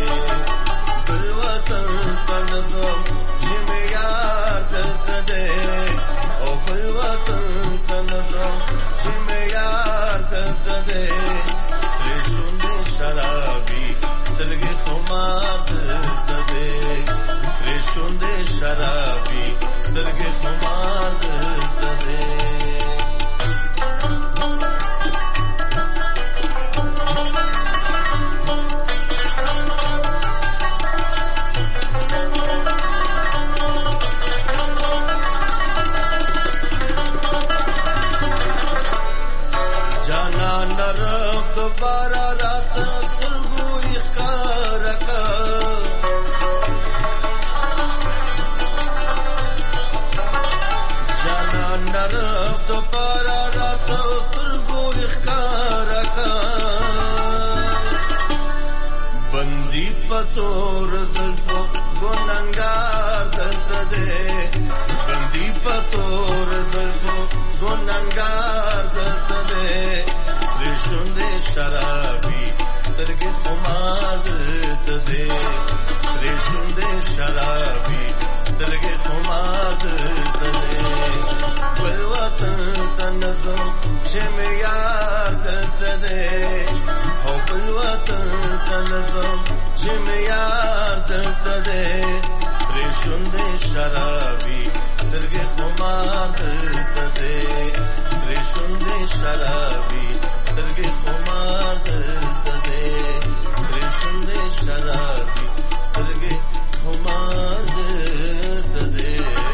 بلوطن تنظم جميار دتدي او بلوطن تنظم جميار دتدي ترشند شرابي ترگی خمار دتدي ترشند شرابي ترگی خمار دتدي. جانا نرم دوبارہ رات سرگو اخکارکا جانا نرم دوبارہ رات سرگو اخکارکا بندی پتور زلفو گننگار دتدے بندی پتور زلفو گننگار دتدے ترشند شرابي ترگی خمار دتدي ترشند شرابي ترگی خمار دتدي بلوطن تنظم جميار دتدي او بلوطن تنظم جميار دتدي ترشند شرابي ترگی خمار دتدي ترشند شرابي ترگی خمار دتدي ترشند شرابي سترګې خمار درته دی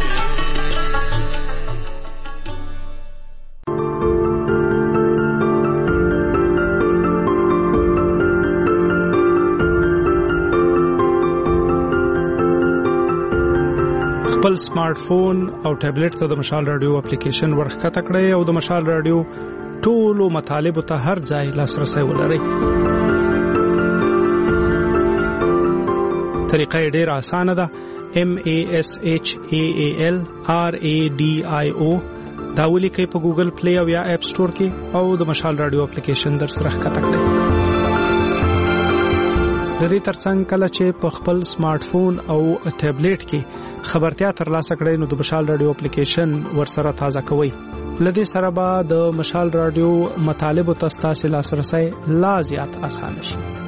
خپل سمارټ فون او ټابلیټ ته د مشال رادیو اپلیکیشن ورخکته کړئ او د مشال رادیو ټولو مطالبه ته هر ځای لاسرسي ولرئ. طریقه ډېره اسانه ده. MASHAALRADIO دا ولیکئ په ګوګل پلی او یا اپ سٹور کې او د مشال رادیو اپلیکیشن در سره ښکته کړئ. د دې ترڅنګ کله چې په خپل سمارټ فون او ټابلیټ کې خبرتیا ترلاسه کړئ نو د مشال رادیو اپلیکیشن ورسره تازه کوئ. لدې سره به د مشال رادیو مطالب او تاسو لاسرسي لا زیات اسانه شي.